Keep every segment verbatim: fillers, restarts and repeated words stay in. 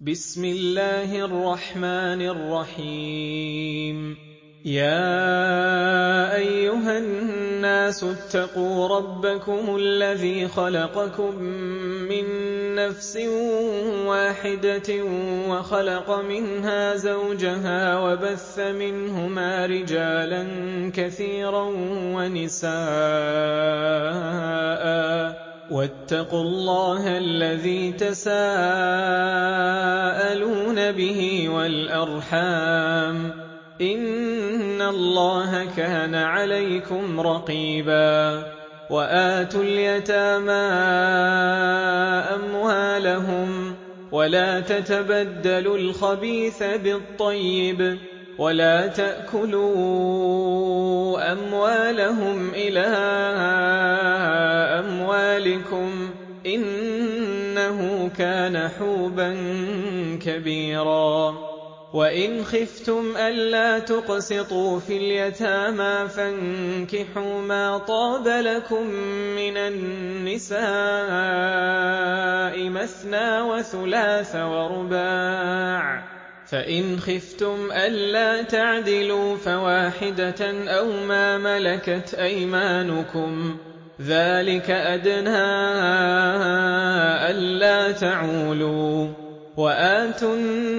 بسم الله الرحمن الرحيم يا أيها الناس اتقوا ربكم الذي خلقكم من نفس واحدة وخلق منها زوجها وبث منهما رجالا كثيرا ونساء واتقوا الله الذي تساءلون به والأرحام إن الله كان عليكم رقيبا وآتوا اليتامى أموالهم ولا تتبدلوا الخبيث بالطيب ولا تأكلوا أموالهم إلى أموالكم إنه كان حوبا كبيرا وإن خفتم ألا تقسطوا في اليتامى فانكحوا ما طاب لكم من النساء مثنى وثلاث ورباع فإن خفتم ألا تعدلوا فواحدة أو ما ملكت أيمانكم ذلك أدنى ألا تعولوا وآتوا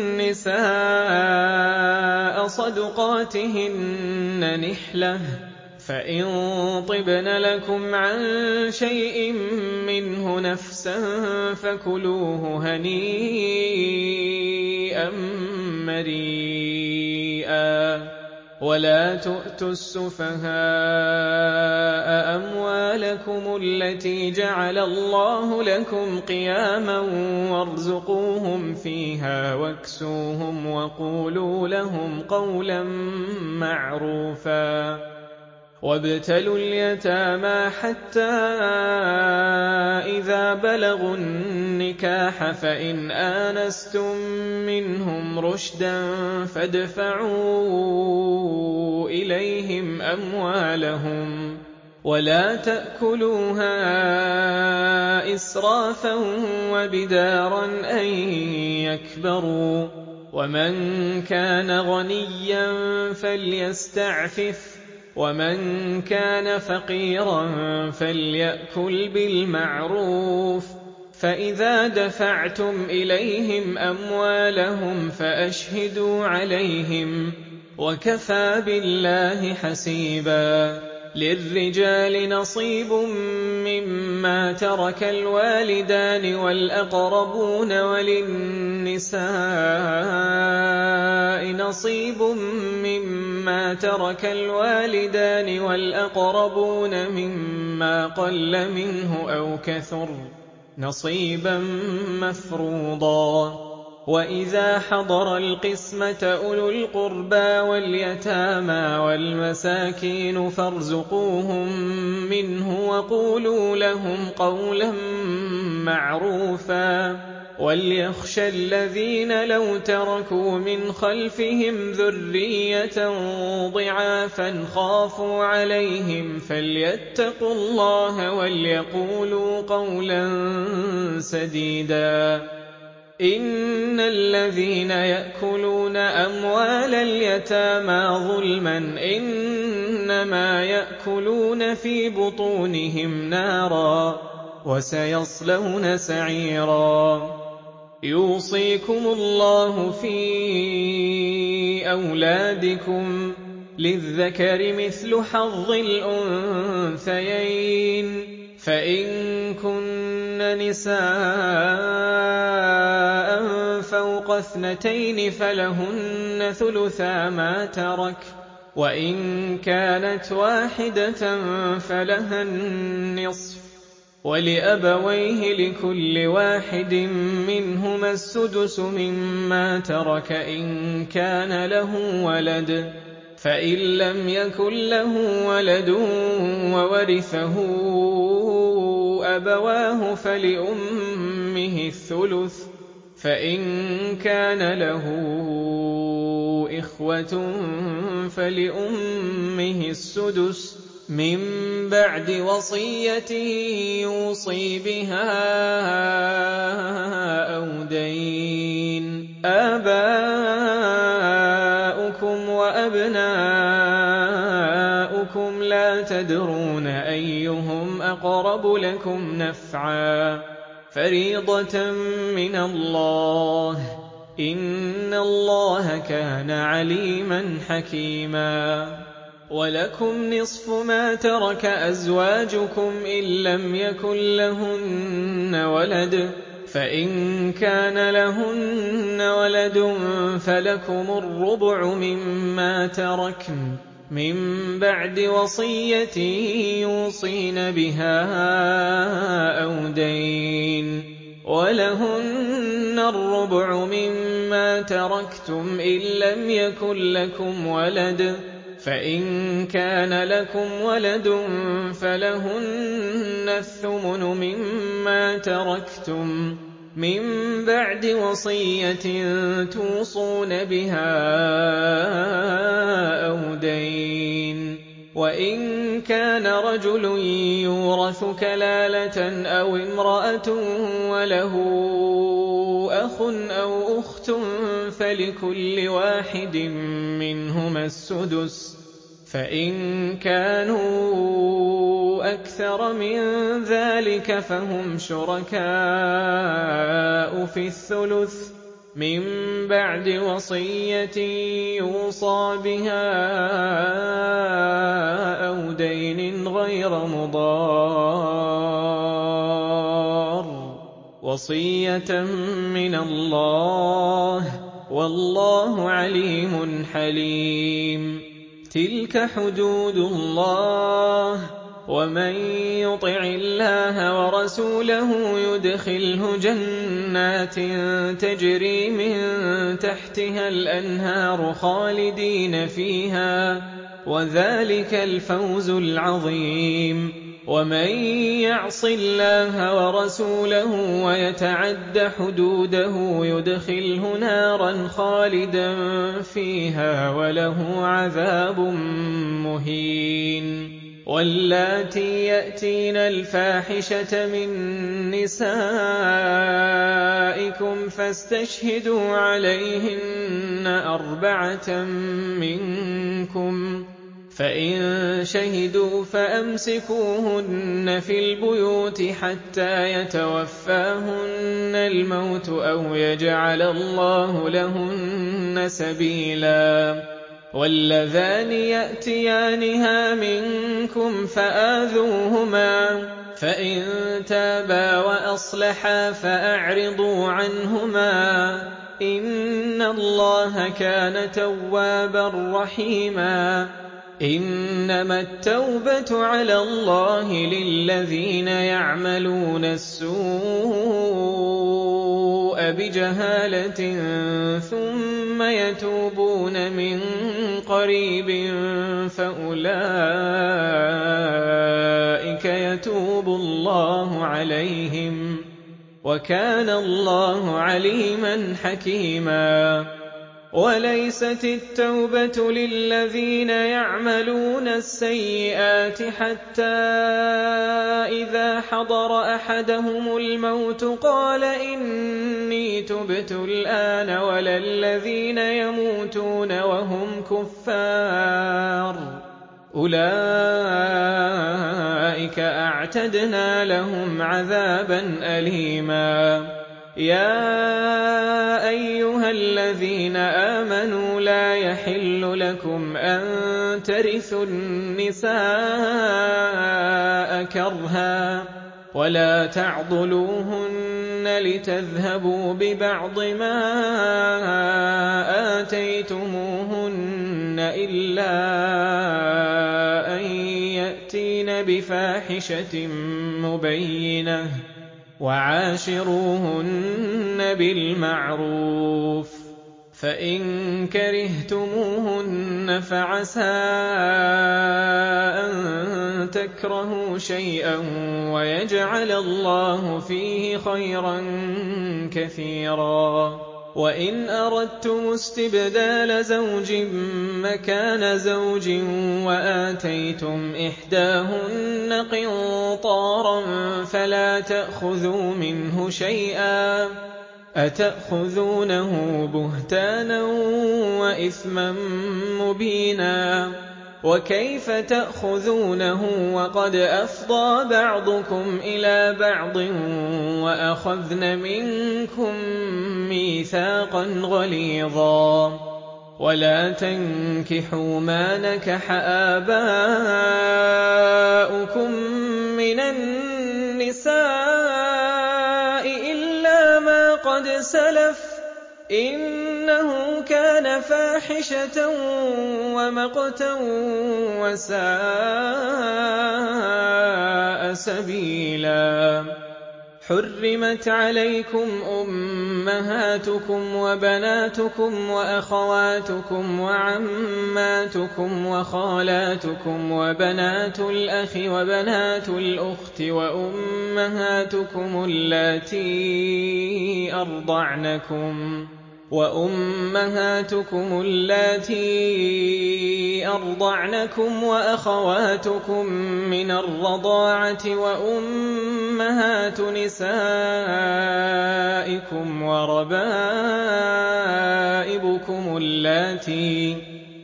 النساء صدقاتهن نحلة فإن طبن لكم عن شيء منه نفسا فكلوه هنيئا مريئا ولا تؤتوا السفهاء أموالكم التي جعل الله لكم قياما وارزقوهم فيها واكسوهم وقولوا لهم قولا معروفا وابتلوا اليتامى حتى إذا بلغوا النكاح فإن آنستم منهم رشدا فادفعوا إليهم أموالهم ولا تأكلوها إسرافا وبدارا أن يكبروا ومن كان غنيا فليستعفف ومن كان فقيرا فليأكل بالمعروف فإذا دفعتم إليهم أموالهم فأشهدوا عليهم وكفى بالله حسيبا للرجال نصيب مما ترك الوالدان والأقربون وللنساء نصيب مما ترك الوالدان والأقربون مما قل منه أو كثر نصيبا مفروضا وإذا حضر القسمة أولو القربى واليتامى والمساكين فارزقوهم منه وقولوا لهم قولا معروفا وليخشى الذين لو تركوا من خلفهم ذرية ضعافا خافوا عليهم فليتقوا الله وليقولوا قولا سديدا إن الذين يأكلون أموال اليتامى ظلما إنما يأكلون في بطونهم نارا وسيصلون سعيرا يوصيكم الله في أولادكم للذكر مثل حظ الأنثيين فإن كن نساء فوق اثنتين فلهن ثلثا ما ترك وإن كانت واحدة فلها النصف ولأبويه لكل واحد منهما السدس مما ترك إن كان له ولد فإن لم يكن له ولد وورثه أبواه فلأمه الثلث فإن كان له إخوة فلأمه السدس من بعد وصية يوصي بها أو دين آباؤكم وأبناؤكم لا تدرون أيهم أقرب لكم نفعا فريضة من الله إن الله كان عليما حكيما ولكم نصف ما ترك أزواجكم إن لم يكن لهن ولد فإن كان لهن ولد فلكم الربع مما تركن من بعد وصية يوصين بها أو دين ولهن الربع مما تركتم إن لم يكن لكم ولد فإن كان لكم ولد فلهن الثمن مما تركتم من بعد وصية توصون بها أو دين وإن كان رجل يورث كلالة أو امرأة وله أخ أو أخت فلكل واحد منهما السدس فإن كانوا أكثر من ذلك فهم شركاء في الثلث من بعد وصية يوصى بها أو دين غير مضار وصية من الله والله عليم حليم تلك حدود الله ومن يطع الله ورسوله يدخله جنات تجري من تحتها الأنهار خالدين فيها وذلك الفوز العظيم ومن يعص الله ورسوله ويتعد حدوده يدخله نارا خالدا فيها وله عذاب مهين واللاتي يأتين الفاحشة من نسائكم فاستشهدوا عليهن أربعة منكم فإن شهدوا فأمسكوهن في البيوت حتى يتوفاهن الموت أو يجعل الله لهن سبيلا واللذان يأتيانها منكم فآذوهما فإن تابا وأصلحا فأعرضوا عنهما إن الله كان توابا رحيما إنما التوبة على الله للذين يعملون السوء بجهالة ثم يتوبون من قريب فأولئك يتوب الله عليهم وكان الله عليما حكيما وليست التوبة للذين يعملون السيئات حتى إذا حضر أحدهم الموت قال إني تبت الآن ولا الذين يموتون وهم كفار أولئك أعتدنا لهم عذابا أليما يا أيها الذين آمنوا لا يحل لكم أن ترثوا النساء كرها ولا تعضلوهن لتذهبوا ببعض ما آتيتموهن إلا أن يأتين بفاحشة مبينة وعاشروهن بالمعروف فإن كرهتموهن فعسى أن تكرهوا شيئا ويجعل الله فيه خيرا كثيرا وإن أردتم استبدال زوج مكان زوج وآتيتم إحداهن قنطارا فلا تأخذوا منه شيئا أَتَأْخُذُونَهُ بُهْتَانًا وَإِثْمًا مُّبِينًا وَكَيْفَ تَأْخُذُونَهُ وَقَدْ أَفْضَىٰ بَعْضُكُمْ إِلَىٰ بَعْضٍ وَأَخَذْنَ مِنكُم مِّيثَاقًا غَلِيظًا وَلَا تَنكِحُوا مَا نَكَحَ آبَاؤُكُم مِّنَ النِّسَاءِ إِلَّا مَا قَدْ سَلَفَ ۚ إِنَّهُ كَانَ فَاحِشَةً وَمَقْتًا وَسَاءَ سَبِيلًا حُرِّمَتْ عَلَيْكُمْ أُمَّهَاتُكُمْ وَبَنَاتُكُمْ وَأَخَوَاتُكُمْ وَعَمَّاتُكُمْ وَخَالَاتُكُمْ وَبَنَاتُ الْأَخِ وَبَنَاتُ الْأُخْتِ وَأُمَّهَاتُكُمُ اللَّاتِي أَرْضَعْنَكُمْ وَأُمَّهَاتُكُمُ اللَّاتِي أَرْضَعْنَكُمْ وَأَخَوَاتُكُم مِّنَ الرَّضَاعَةِ وَأُمَّهَاتُ نِسَائِكُمْ وَرَبَائِبُكُمُ اللَّاتِي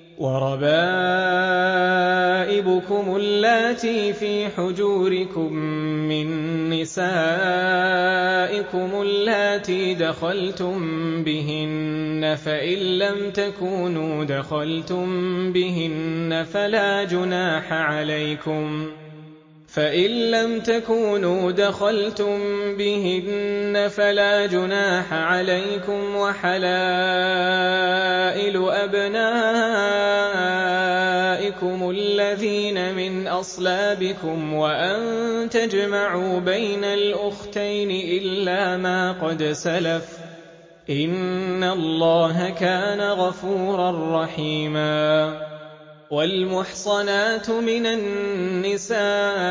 وَرَبَائِبُكُمُ اللَّاتِي فِي حُجُورِكُم مِّن نِّسَائِكُمُ اللَّاتِي دَخَلْتُم بِهِنَّ فَإِن لَّمْ تَكُونُوا دَخَلْتُم بِهِنَّ فَلَا جُنَاحَ عَلَيْكُمْ فَإِن لَّمْ تَكُونُوا دَخَلْتُم بِهِنَّ فَلَا جُنَاحَ عَلَيْكُمْ وَحَلَائِلُ أَبْنَائِكُمُ الَّذِينَ مِنْ أَصْلَابِكُمْ وَأَن تَجْمَعُوا بَيْنَ الْأُخْتَيْنِ إِلَّا مَا قَدْ سَلَفَ ۚ إِنَّ اللَّهَ كَانَ غَفُورًا رَّحِيمًا وَالْمُحْصَنَاتُ مِنَ النِّسَاءِ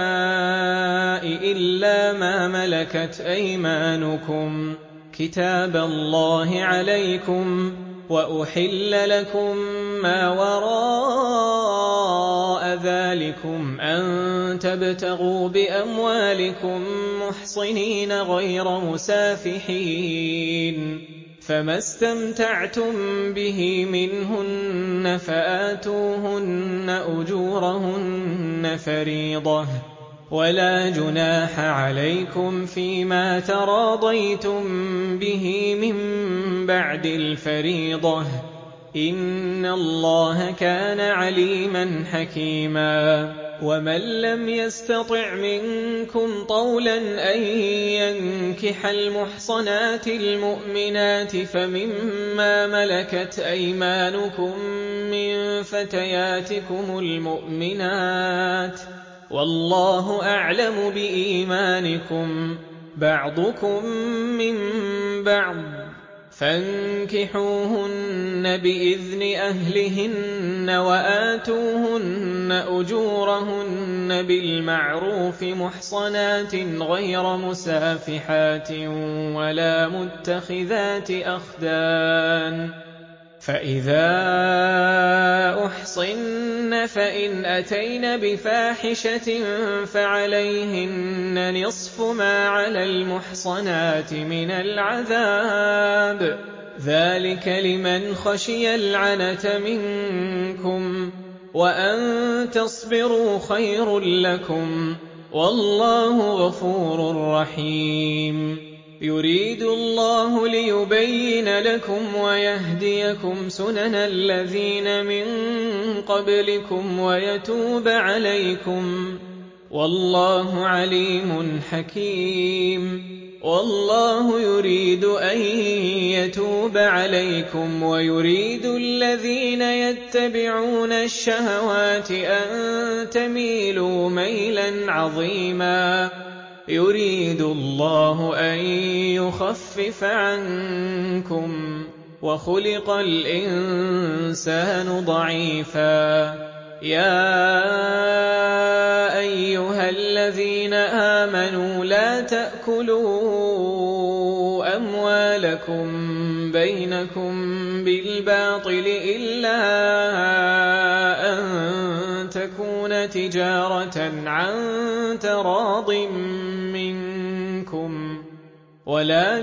إِلَّا مَا مَلَكَتْ أَيْمَانُكُمْ ۖ كِتَابَ اللَّهِ عَلَيْكُمْ ۚ وَأُحِلَّ لَكُم مَّا وَرَاءَ ذَٰلِكُمْ أَن تَبْتَغُوا بِأَمْوَالِكُم مُّحْصِنِينَ غَيْرَ مُسَافِحِينَ ۚ فَمَا اسْتَمْتَعْتُم بِهِ مِنْهُنَّ فَآتُوهُنَّ أُجُورَهُنَّ فَرِيضَةً ۚ وَلَا جُنَاحَ عَلَيْكُمْ فِيمَا تَرَاضَيْتُم بِهِ مِن بَعْدِ الْفَرِيضَةِ ۚ إِنَّ اللَّهَ كَانَ عَلِيمًا حَكِيمًا وَمَن لَّمْ يَسْتَطِعْ مِنكُمْ طَوْلًا أَن يَنكِحَ الْمُحْصَنَاتِ الْمُؤْمِنَاتِ فَمِمَّا مَلَكَتْ أَيْمَانُكُم مِّن فَتَيَاتِكُمُ الْمُؤْمِنَاتِ ۚ وَاللَّهُ أَعْلَمُ بِإِيمَانِكُم ۚ بَعْضُكُم مِّن بَعْضٍ ۚ فَانكِحُوهُنَّ بِإِذْنِ أَهْلِهِنَّ وَآتُوهُنَّ أُجُورَهُنَّ بِالْمَعْرُوفِ مُحْصَنَاتٍ غَيْرَ مُسَافِحَاتٍ وَلَا مُتَّخِذَاتِ أَخْدَانٍ ۚ فَإِذَا أُحْصِنَّ فَإِنْ أَتَيْنَ بِفَاحِشَةٍ فَعَلَيْهِنَّ نِصْفُ مَا عَلَى الْمُحْصَنَاتِ مِنَ الْعَذَابِ ۚ ذَٰلِكَ لِمَنْ خَشِيَ الْعَنَتَ مِنكُمْ ۚ وَأَن تَصْبِرُوا خَيْرٌ لَّكُمْ ۗ وَاللَّهُ غَفُورٌ رَّحِيمٌ يُرِيدُ اللَّهُ لِيُبَيِّنَ لَكُمْ وَيَهْدِيَكُمْ سُنَنَ الَّذِينَ مِن قَبْلِكُمْ وَيَتُوبَ عَلَيْكُمْ ۗ وَاللَّهُ عَلِيمٌ حَكِيمٌ وَاللَّهُ يُرِيدُ أَن يَتُوبَ عَلَيْكُمْ وَيُرِيدُ الَّذِينَ يَتَّبِعُونَ الشَّهَوَاتِ أَن تَمِيلُوا مَيْلًا عَظِيمًا يُرِيدُ اللَّهُ أَن يُخَفِّفَ عَنكُمْ ۚ وَخُلِقَ الْإِنسَانُ ضَعِيفًا يَا أَيُّهَا الَّذِينَ آمَنُوا لَا تَأْكُلُوا أَمْوَالَكُم بَيْنَكُم بِالْبَاطِلِ إِلَّا أَن تَكُونَ تِجَارَةً عَن تَرَاضٍ مِّنكُمْ ۚ ولا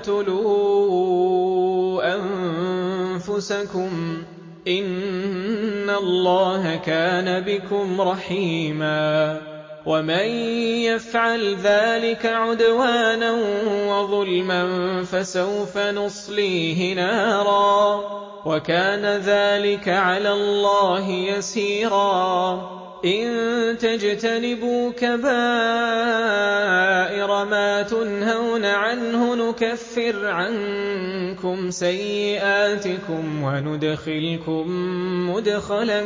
تقتلوا أنفسكم إن الله كان بكم رحيما ومن يفعل ذلك عدوانا وظلما فسوف نصليه نارا وكان ذلك على الله يسيرا إن تجتنبوا كبائر ما تنهون عنه نكفر عنكم سيئاتكم وندخلكم مدخلا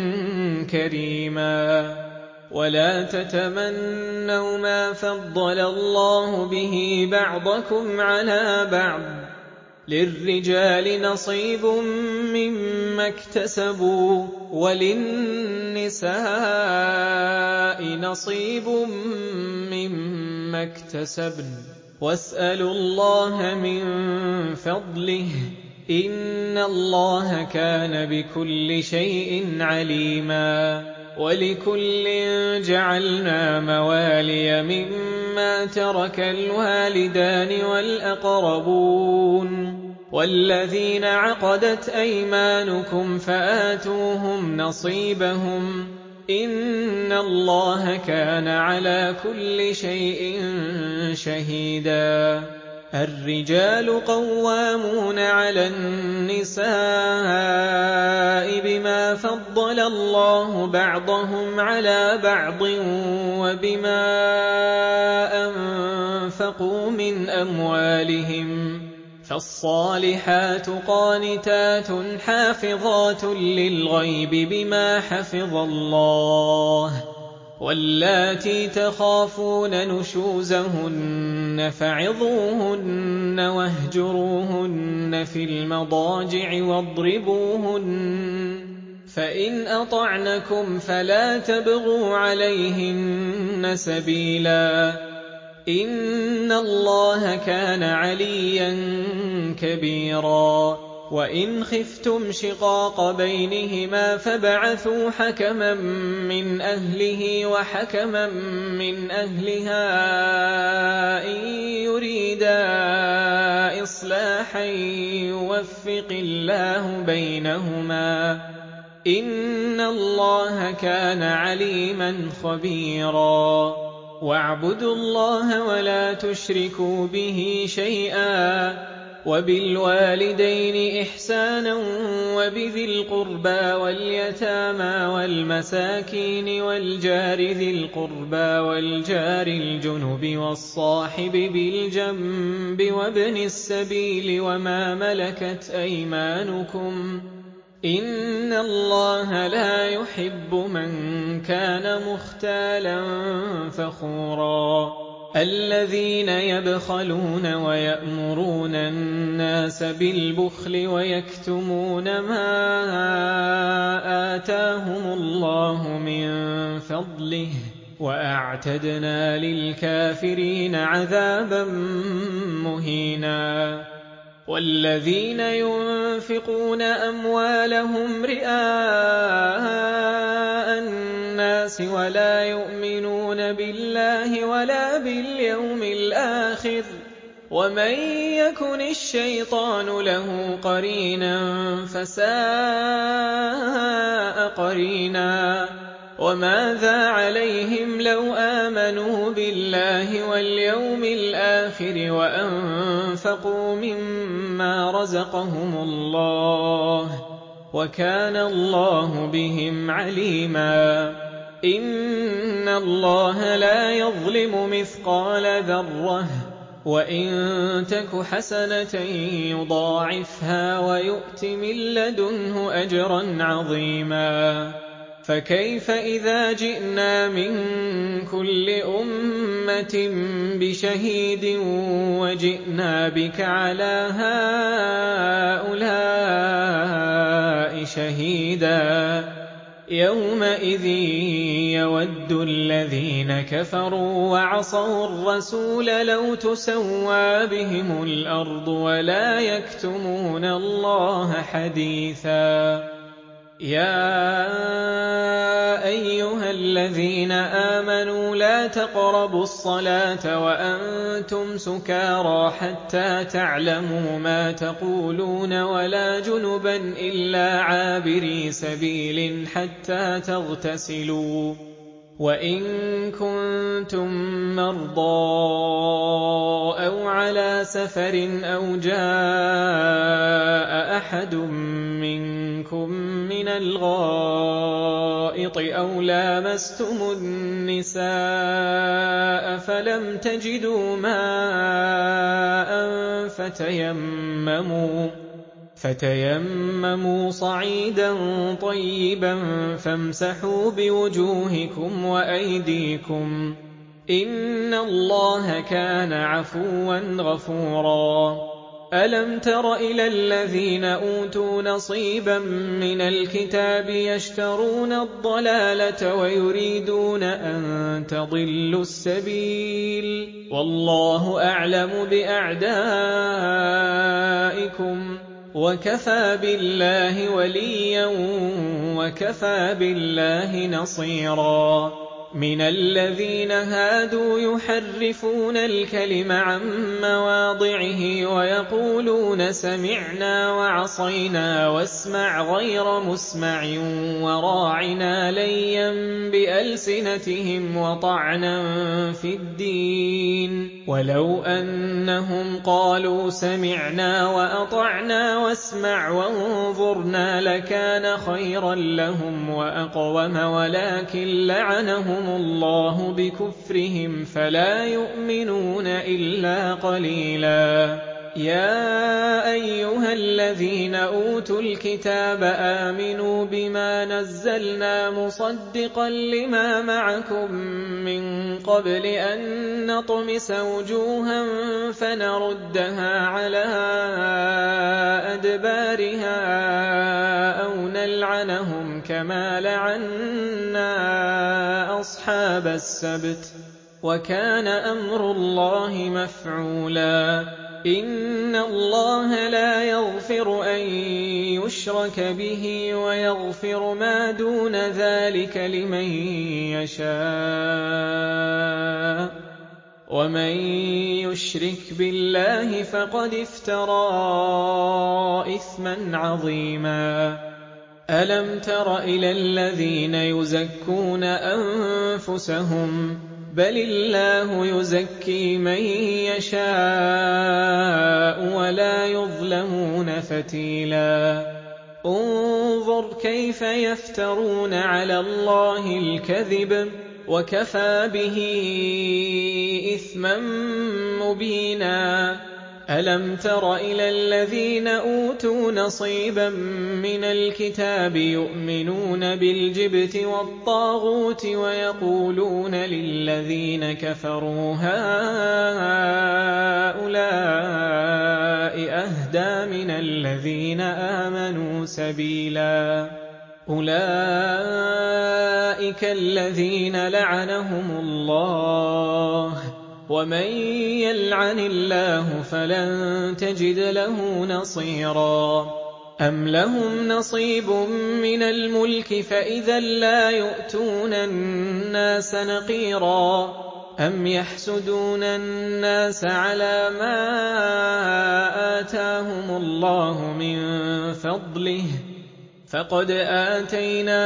كريما ولا تتمنوا ما فضل الله به بعضكم على بعض للرجال نصيب مما اكتسبوا وللنساء نصيب مما اكتسبن واسألوا الله من فضله إن الله كان بكل شيء عليما ولكل جعلنا موالي مما ترك الوالدان والأقربون والذين عقدت أيمانكم فآتوهم نصيبهم إن الله كان على كل شيء شهيدا الرجال قوامون على النساء بما فضل الله بعضهم على بعض وبما أنفقوا من أموالهم فالصالحات قانتات حافظات للغيب بما حفظ الله واللاتي تخافون نشوزهن فعظوهن واهجروهن في المضاجع واضربوهن فإن أطعنكم فلا تبغوا عليهن سبيلا إن الله كان عليا كبيرا وإن خفتم شقاق بينهما فابعثوا حكما من أهله وحكما من أهلها إن يريدا إصلاحا يوفق الله بينهما إن الله كان عليما خبيرا واعبدوا الله ولا تشركوا به شيئا وبالوالدين إحسانا وبذي القربى واليتامى والمساكين والجار ذي القربى والجار الجنب والصاحب بالجنب وابن السبيل وما ملكت أيمانكم إن الله لا يحب من كان مختالا فخورا الذين يبخلون ويأمرون الناس بالبخل ويكتمون ما آتاهم الله من فضله وأعتدنا للكافرين عذابا مهينا والذين ينفقون أموالهم رئاء الناس ولا يؤمنون بالله ولا باليوم الآخر ومن يكن الشيطان له قرينا فساء قرينا وماذا عليهم لو آمنوا بالله واليوم الآخر وأنفقوا مما رزقهم الله وكان الله بهم عليما إن الله لا يظلم مثقال ذرة وإن تك حسنة يضاعفها ويؤت من لدنه أجرا عظيما فكيف إذا جئنا من كل أمة بشهيد وجئنا بك على هؤلاء شهيدا يومئذ يود الذين كفروا وعصوا الرسول لو تسوى بهم الأرض ولا يكتمون الله حديثا يا أيها الذين آمنوا لا تقربوا الصلاة وأنتم سكارى حتى تعلموا ما تقولون ولا جنبا إلا عابري سبيل حتى تغتسلوا وإن كنتم مرضى أو على سفر أو جاء أحد منكم من الغائط أو لامستم النساء فلم تجدوا ماء فتيمموا فتيمموا صعيدا طيبا فامسحوا بوجوهكم وأيديكم إن الله كان عفوا غفورا ألم تر إلى الذين أوتوا نصيبا من الكتاب يشترون الضلالة ويريدون أن تضلوا السبيل والله أعلم بأعدائكم وكفى بالله وليا وكفى بالله نصيرا من الذين هادوا يحرفون الكلم عن مواضعه ويقولون سمعنا وعصينا واسمع غير مسمع وراعنا ليا بألسنتهم وطعنا في الدين ولو أنهم قالوا سمعنا وأطعنا واسمع وانظرنا لكان خيرا لهم وأقوم ولكن لعنهم الله بكفرهم فلا يؤمنون إلا قليلا يا أيها الذين أوتوا الكتاب آمنوا بما نزلنا مصدقا لما معكم من قبل أن نطمس وجوها فنردها على أدبارها أو نلعنهم كما لعنا أصحاب السبت وكان أمر الله مفعولا إن الله لا يغفر أن يشرك به ويغفر ما دون ذلك لمن يشاء ومن يشرك بالله فقد افترى إثما عظيما ألم تر إلى الذين يزكون أنفسهم بل الله يزكي من يشاء ولا يظلمون فتيلا انظر كيف يفترون على الله الكذب وكفى به إثما مبينا ألم تر إلى الذين أوتوا نصيبا من الكتاب يؤمنون بالجبت والطاغوت ويقولون للذين كفروا هؤلاء أهدى من الذين آمنوا سبيلا أولئك الذين لعنهم الله ومن يلعن الله فلن تجد له نصيرا أم لهم نصيب من الملك فإذا لا يؤتون الناس نقيرا أم يحسدون الناس على ما آتاهم الله من فضله فقد آتينا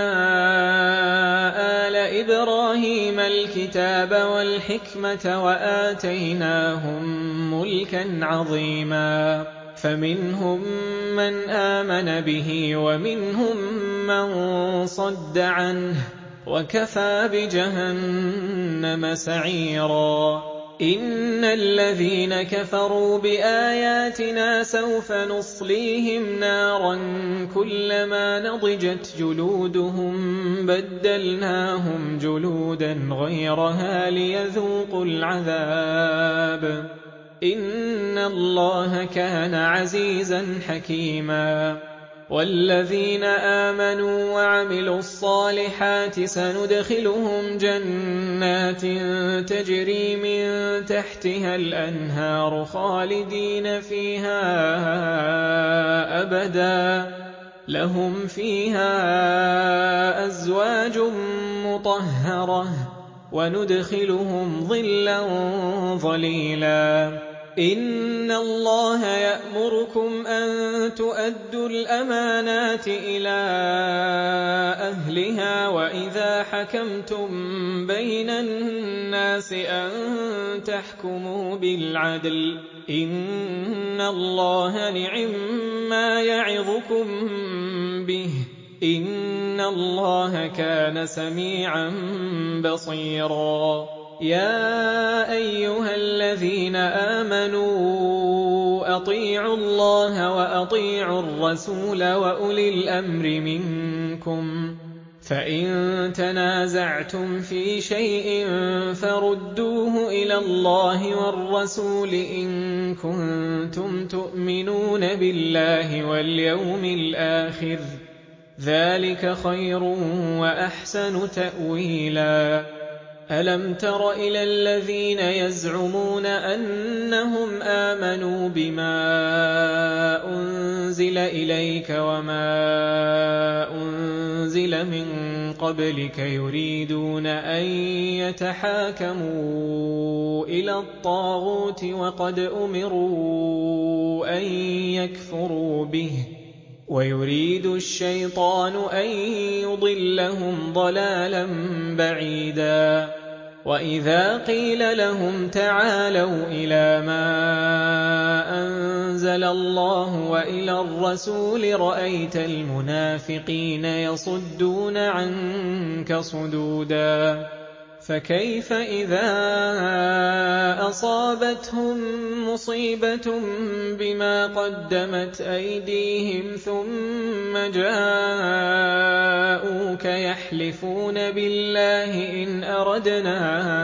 آل إبراهيم الكتاب والحكمة وآتيناهم ملكا عظيما فمنهم من آمن به ومنهم من صد عنه وكفى بجهنم سعيرا إن الذين كفروا بآياتنا سوف نصليهم نارا كلما نضجت جلودهم بدلناهم جلودا غيرها ليذوقوا العذاب إن الله كان عزيزا حكيما والذين آمنوا وعملوا الصالحات سندخلهم جنات تجري من تحتها الأنهار خالدين فيها أبدا لهم فيها أزواج مطهرة وندخلهم ظلا ظليلا إن الله يأمركم أن تؤدوا الأمانات إلى أهلها وإذا حكمتم بين الناس أن تحكموا بالعدل إن الله نعما يعظكم به إن الله كان سميعا بصيرا يا أيها الذين آمنوا أطيعوا الله وأطيعوا الرسول وأولي الأمر منكم فإن تنازعتم في شيء فردوه إلى الله والرسول إن كنتم تؤمنون بالله واليوم الآخر ذلك خير وأحسن تأويلا ألم تر إلى الذين يزعمون أنهم آمنوا بما أنزل إليك وما أنزل من قبلك يريدون أن يتحاكموا إلى الطاغوت وقد أمروا أن يكفروا به ويريد الشيطان أن يضلهم ضلالا بعيدا وإذا قيل لهم تعالوا إلى ما أنزل الله وإلى الرسول رأيت المنافقين يصدون عنك صدودا فكيف إذا أصابتهم مصيبة بما قدمت أيديهم ثم جاءوك يحلفون بالله إن أردنا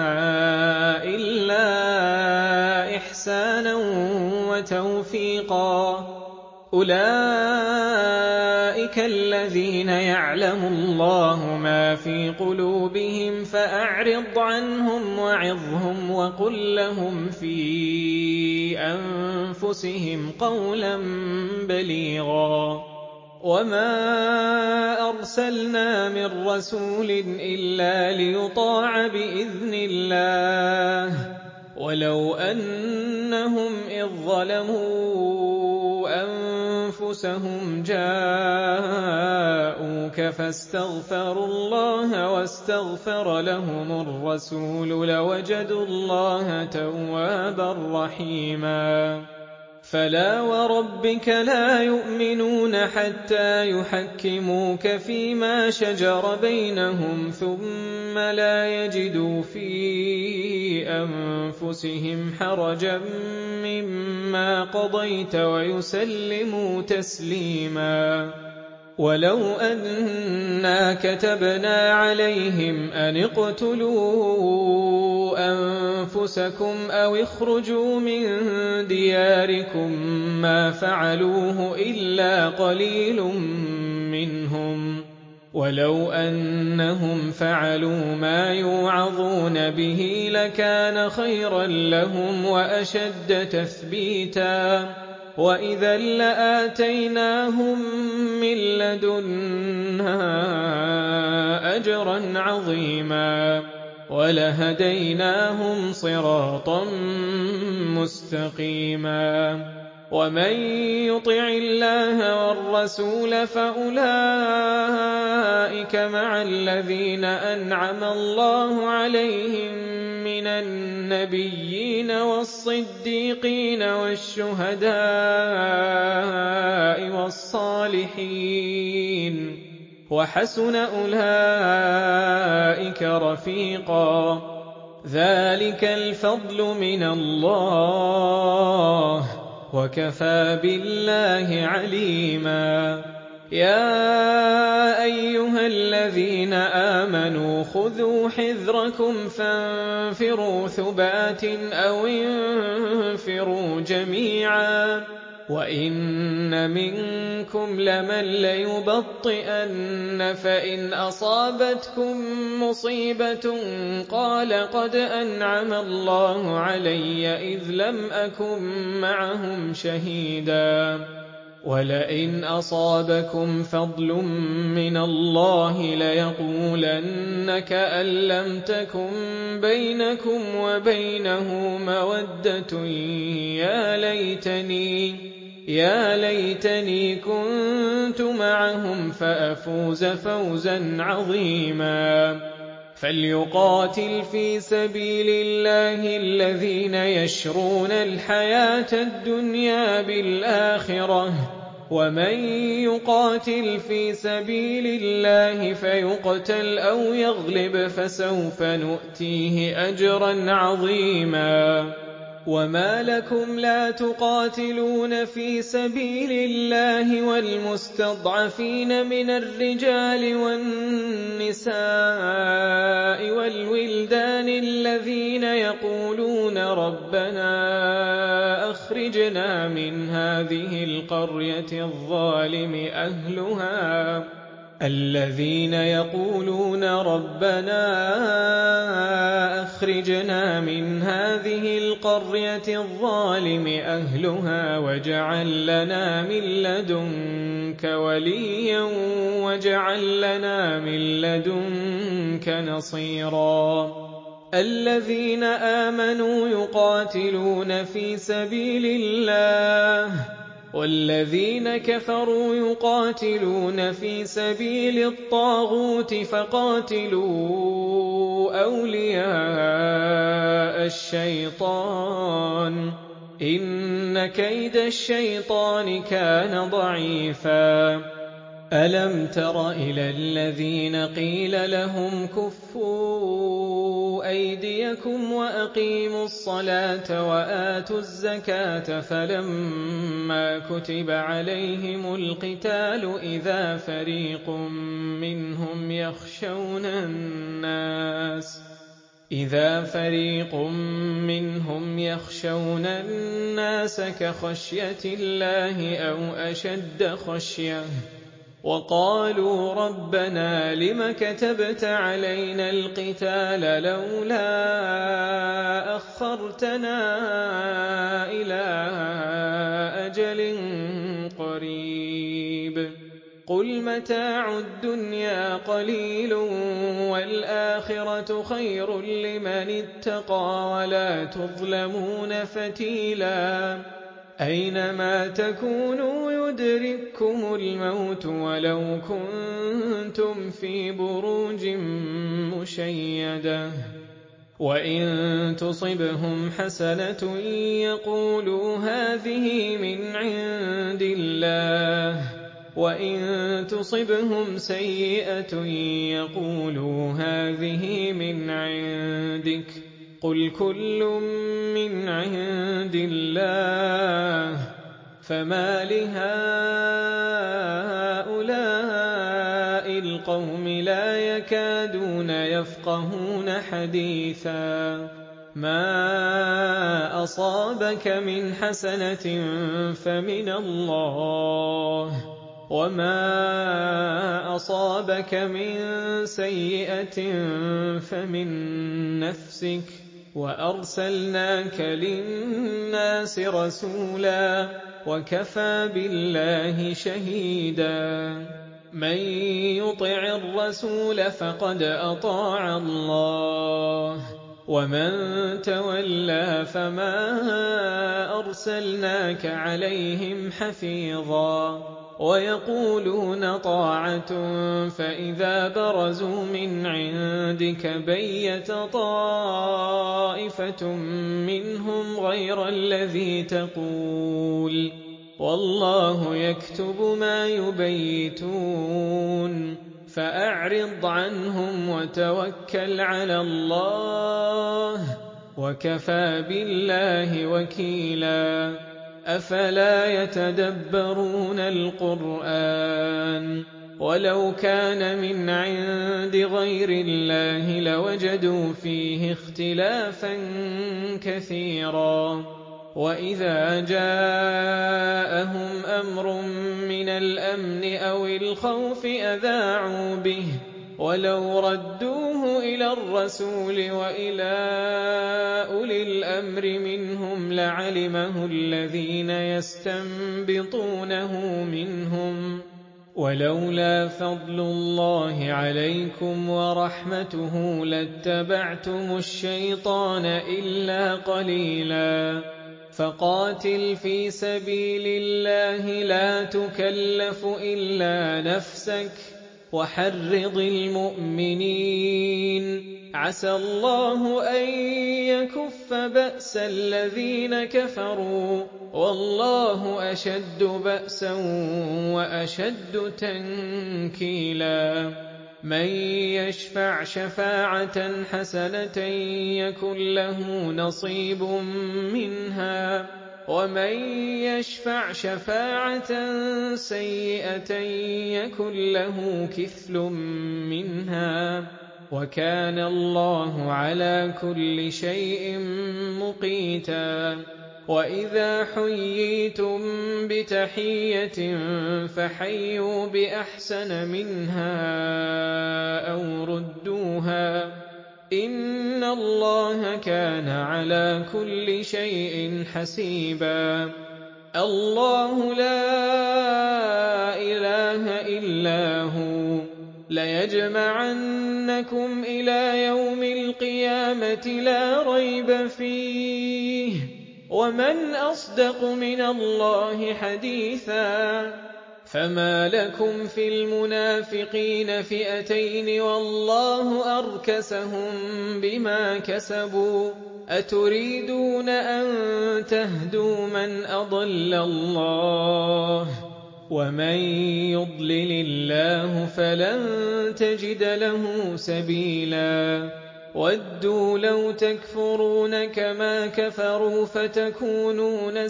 إلا إحسانا وتوفيقا أولئك الذين يعلم الله ما في قلوبهم فأعرض عنهم وعظهم وقل لهم في أنفسهم قولا بليغا وما أرسلنا من رسول إلا ليطاع بإذن الله ولو أنهم إذ ظلموا أنفسهم جاءوك فاستغفروا الله واستغفر لهم الرسول لوجدوا الله توابا رحيما فلا وربك لا يؤمنون حتى يحكموك فيما شجر بينهم ثم لا يجدوا في أنفسهم حرجا مما قضيت ويسلموا تسليما ولو أنا كتبنا عليهم أن اقتلوا أنفسكم أو اخرجوا من دياركم ما فعلوه إلا قليل منهم ولو أنهم فعلوا ما يوعظون به لكان خيرا لهم وأشد تثبيتا وإذا لآتيناهم من لدنا أجرا عظيما ولهديناهم صراطا مستقيما ومن يطع الله والرسول فأولئك مع الذين أنعم الله عليهم من النبيين والصديقين والشهداء والصالحين وحسن أولئك رفيقا ذلك الفضل من الله وكفى بالله عليما يا أيها الذين آمنوا خذوا حذركم فانفروا ثبات أو انفروا جميعا وإن منكم لمن ليبطئن فإن أصابتكم مصيبة قال قد أنعم الله علي إذ لم أكن معهم شهيدا وَلَئِنْ أَصَابَكُمْ فَضْلٌ مِّنَ اللَّهِ لَيَقُولَنَّ كَأَن لَّمْ تَكُن بَيْنَكُمْ وَبَيْنَهُ مَوَدَّةٌ يَا لَيْتَنِي يَا لَيْتَنِي كُنتُ مَعَهُمْ فَأَفُوزَ فَوْزًا عَظِيمًا فَلْيُقَاتِلْ فِي سَبِيلِ اللَّهِ الَّذِينَ يَشْرُونَ الْحَيَاةَ الدُّنْيَا بِالْآخِرَةِ ۖ وَمَن يُقَاتِلْ فِي سَبِيلِ اللَّهِ فَيُقْتَلْ أَوْ يَغْلِبْ فَسَوْفَ نُؤْتِيهِ أَجْرًا عَظِيمًا وَمَا لَكُمْ لَا تُقَاتِلُونَ فِي سَبِيلِ اللَّهِ وَالْمُسْتَضْعَفِينَ مِنَ الرِّجَالِ وَالنِّسَاءِ وَالْوِلْدَانِ الَّذِينَ يَقُولُونَ رَبَّنَا أَخْرِجْنَا مِنْ هَٰذِهِ الْقَرْيَةِ الظَّالِمِ أَهْلُهَا الَّذِينَ يَقُولُونَ رَبَّنَا أَخْرِجْنَا مِنْ هَٰذِهِ الْقَرْيَةِ الظَّالِمِ أَهْلُهَا وَاجْعَل لَّنَا مِن لَّدُنكَ وَلِيًّا وَاجْعَل لَّنَا مِن لَّدُنكَ نَصِيرًا الَّذِينَ آمَنُوا يُقَاتِلُونَ فِي سَبِيلِ اللَّهِ وَالَّذِينَ كَفَرُوا يُقَاتِلُونَ فِي سَبِيلِ الطَّاغُوتِ فَقَاتِلُوا أَوْلِيَاءَ الشَّيْطَانِ ۖ إِنَّ كَيْدَ الشَّيْطَانِ كَانَ ضَعِيفًا أَلَمْ تَرَ إِلَى الَّذِينَ قِيلَ لَهُمْ كُفُّوا أَيْدِيَكُمْ وَأَقِيمُوا الصَّلَاةَ وَآتُوا الزَّكَاةَ فَلَمَّا كُتِبَ عَلَيْهِمُ الْقِتَالُ إِذَا فَرِيقٌ مِّنْهُمْ يَخْشَوْنَ النَّاسَ إِذَا فَرِيقٌ مِّنْهُمْ يَخْشَوْنَ النَّاسَ كَخَشْيَةِ اللَّهِ أَوْ أَشَدَّ خَشْيَةً وَقَالُوا رَبَّنَا لِمَ كَتَبْتَ عَلَيْنَا الْقِتَالَ لَوْلَا أَخَّرْتَنَا إِلَىٰ أَجَلٍ قَرِيبٍ قُلْ مَتَاعُ الدُّنْيَا قَلِيلٌ وَالْآخِرَةُ خَيْرٌ لِّمَنِ اتَّقَىٰ وَلَا تُظْلَمُونَ فَتِيلًا أَيْنَمَا تَكُونُوا يُدْرِككُّمُ الْمَوْتُ وَلَوْ كُنتُمْ فِي بُرُوجٍ مُّشَيَّدَةٍ وَإِن تُصِبْهُمْ حَسَنَةٌ يَقُولُوا هَٰذِهِ مِنْ عِندِ اللَّهِ وَإِن تُصِبْهُمْ سَيِّئَةٌ يَقُولُوا هَٰذِهِ مِنْ عِندِكَ ۚ قُلْ كُلٌّ مِّنْ عِندِ اللَّهِ فَمَالِ هَٰؤُلَاءِ الْقَوْمِ لَا يَكَادُونَ يَفْقَهُونَ حَدِيثًا مَا أَصَابَكَ مِنْ حَسَنَةٍ فَمِنَ اللَّهِ وَمَا أَصَابَكَ مِن سَيِّئَةٍ فَمِن نَّفْسِكَ ۚ وَأَرْسَلْنَاكَ لِلنَّاسِ رَسُولًا ۚ وَكَفَىٰ بِاللَّهِ شَهِيدًا مَّن يُطِعِ الرَّسُولَ فَقَدْ أَطَاعَ اللَّهَ ۖ وَمَن تَوَلَّىٰ فَمَا أَرْسَلْنَاكَ عَلَيْهِمْ حَفِيظًا وَيَقُولُونَ طَاعَةٌ فَإِذَا بَرَزُوا مِنْ عِندِكَ بَيَّتَ طَائِفَةٌ مِّنْهُمْ غَيْرَ الَّذِي تَقُولُ وَاللَّهُ يَكْتُبُ مَا يُبَيِّتُونَ فَأَعْرِضْ عَنْهُمْ وَتَوَكَّلْ عَلَى اللَّهِ ۚ وَكَفَىٰ بِاللَّهِ وَكِيلًا أَفَلَا يَتَدَبَّرُونَ الْقُرْآنَ ۚ وَلَوْ كَانَ مِنْ عِندِ غَيْرِ اللَّهِ لَوَجَدُوا فِيهِ اخْتِلَافًا كَثِيرًا وَإِذَا جَاءَهُمْ أَمْرٌ مِّنَ الْأَمْنِ أَوِ الْخَوْفِ أَذَاعُوا بِهِ وَلَوْ رَدُّوهُ إِلَى الرَّسُولِ وَإِلَىٰ أُولِي الْأَمْرِ مِنْهُمْ لَعَلِمَهُ الَّذِينَ يَسْتَنبِطُونَهُ مِنْهُمْ ۗ وَلَوْلَا فَضْلُ اللَّهِ عَلَيْكُمْ وَرَحْمَتُهُ لَاتَّبَعْتُمُ الشَّيْطَانَ إِلَّا قَلِيلًا فَقَاتِلْ فِي سَبِيلِ اللَّهِ لَا تُكَلَّفُ إِلَّا نَفْسَكَ وَحَرِّضِ الْمُؤْمِنِينَ عَسَى اللَّهُ أَن يَكُفَّ بَأْسَ الَّذِينَ كَفَرُوا وَاللَّهُ أَشَدُّ بَأْسًا وَأَشَدُّ تَنكِيلًا مَن يَشْفَعْ شَفَاعَةً حَسَنَةً يَكُن لَّهُ نَصِيبٌ مِّنْهَا وَمَن يَشْفَعْ شَفَاعَةً سَيِّئَةً يَكُن لَّهُ كِفْلٌ مِّنْهَا ۗ وَكَانَ اللَّهُ عَلَىٰ كُلِّ شَيْءٍ مُّقِيتًا وَإِذَا حُيِّيتُم بِتَحِيَّةٍ فَحَيُّوا بِأَحْسَنَ مِنْهَا أَوْ رُدُّوهَا ۗ إِنَّ اللَّهَ كَانَ عَلَىٰ كُلِّ شَيْءٍ حَسِيبًا اللَّهُ لا إِلَٰهَ إِلَّا هُوَ لَيَجْمَعَنَّكُمْ إِلَىٰ يَوْمِ الْقِيَامَةِ لَا رَيْبَ فِيهِ ۗ وَمَنْ أَصْدَقُ مِنَ اللَّهِ حَدِيثًا فَمَا لَكُمْ فِي الْمُنَافِقِينَ فِئَتَيْنِ وَاللَّهُ أَرْكَسَهُم بِمَا كَسَبُوا ۚ أَتُرِيدُونَ أَن تَهْدُوا مَنْ أَضَلَّ اللَّهُ ۖ وَمَن يُضْلِلِ اللَّهُ فَلَن تَجِدَ لَهُ سَبِيلًا وَدُّوا لَوْ تَكْفُرُونَ كَمَا كَفَرُوا فَتَكُونُونَ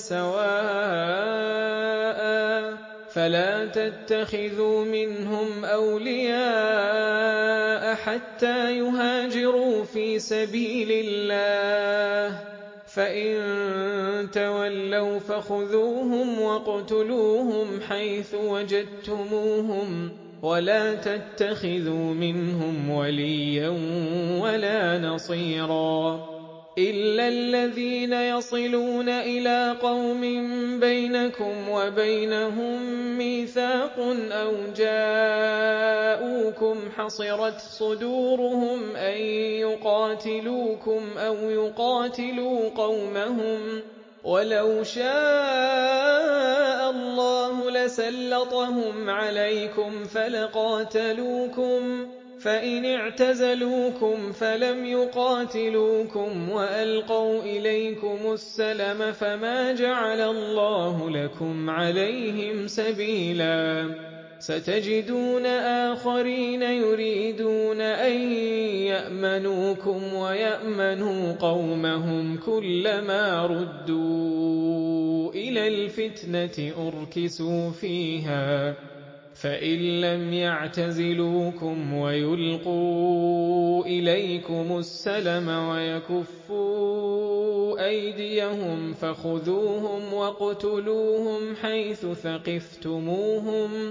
سَوَاءً فَلَا تَتَّخِذُوا مِنْهُمْ أَوْلِيَاءَ حَتَّىٰ يُهَاجِرُوا فِي سَبِيلِ اللَّهِ ۚ فَإِن تَوَلَّوْا فَخُذُوهُمْ وَاقْتُلُوهُمْ حَيْثُ وَجَدتُّمُوهُمْ ۖ وَلَا تَتَّخِذُوا مِنْهُمْ وَلِيًّا وَلَا نَصِيرًا إِلَّا الَّذِينَ يَصِلُونَ إِلَىٰ قَوْمٍ بَيْنَكُمْ وَبَيْنَهُم مِّيثَاقٌ أَوْ جَاءُوكُمْ حَصِرَتْ صُدُورُهُمْ أَن يُقَاتِلُوكُمْ أَوْ يُقَاتِلُوا قَوْمَهُمْ ۚ وَلَوْ شَاءَ اللَّهُ لَسَلَّطَهُمْ عَلَيْكُمْ فَلَقَاتَلُوكُمْ ۚ فَإِنِ اعْتَزَلُوكُمْ فَلَمْ يُقَاتِلُوكُمْ وَأَلْقَوْا إِلَيْكُمُ السَّلَمَ فَمَا جَعَلَ اللَّهُ لَكُمْ عَلَيْهِمْ سَبِيلًا سَتَجِدُونَ آخَرِينَ يُرِيدُونَ أَن يَأْمَنُوكُمْ وَيَأْمَنُوا قَوْمَهُمْ كُلَّمَا رُدُّوا إِلَى الْفِتْنَةِ أُرْكِسُوا فِيهَا فَإِن لَّمْ يَعْتَزِلُوكُمْ وَيُلْقُوا إِلَيْكُمُ السَّلَمَ وَيَكُفُّوا أَيْدِيَهُمْ فَخُذُوهُمْ وَاقْتُلُوهُمْ حَيْثُ ثَقِفْتُمُوهُمْ ۚ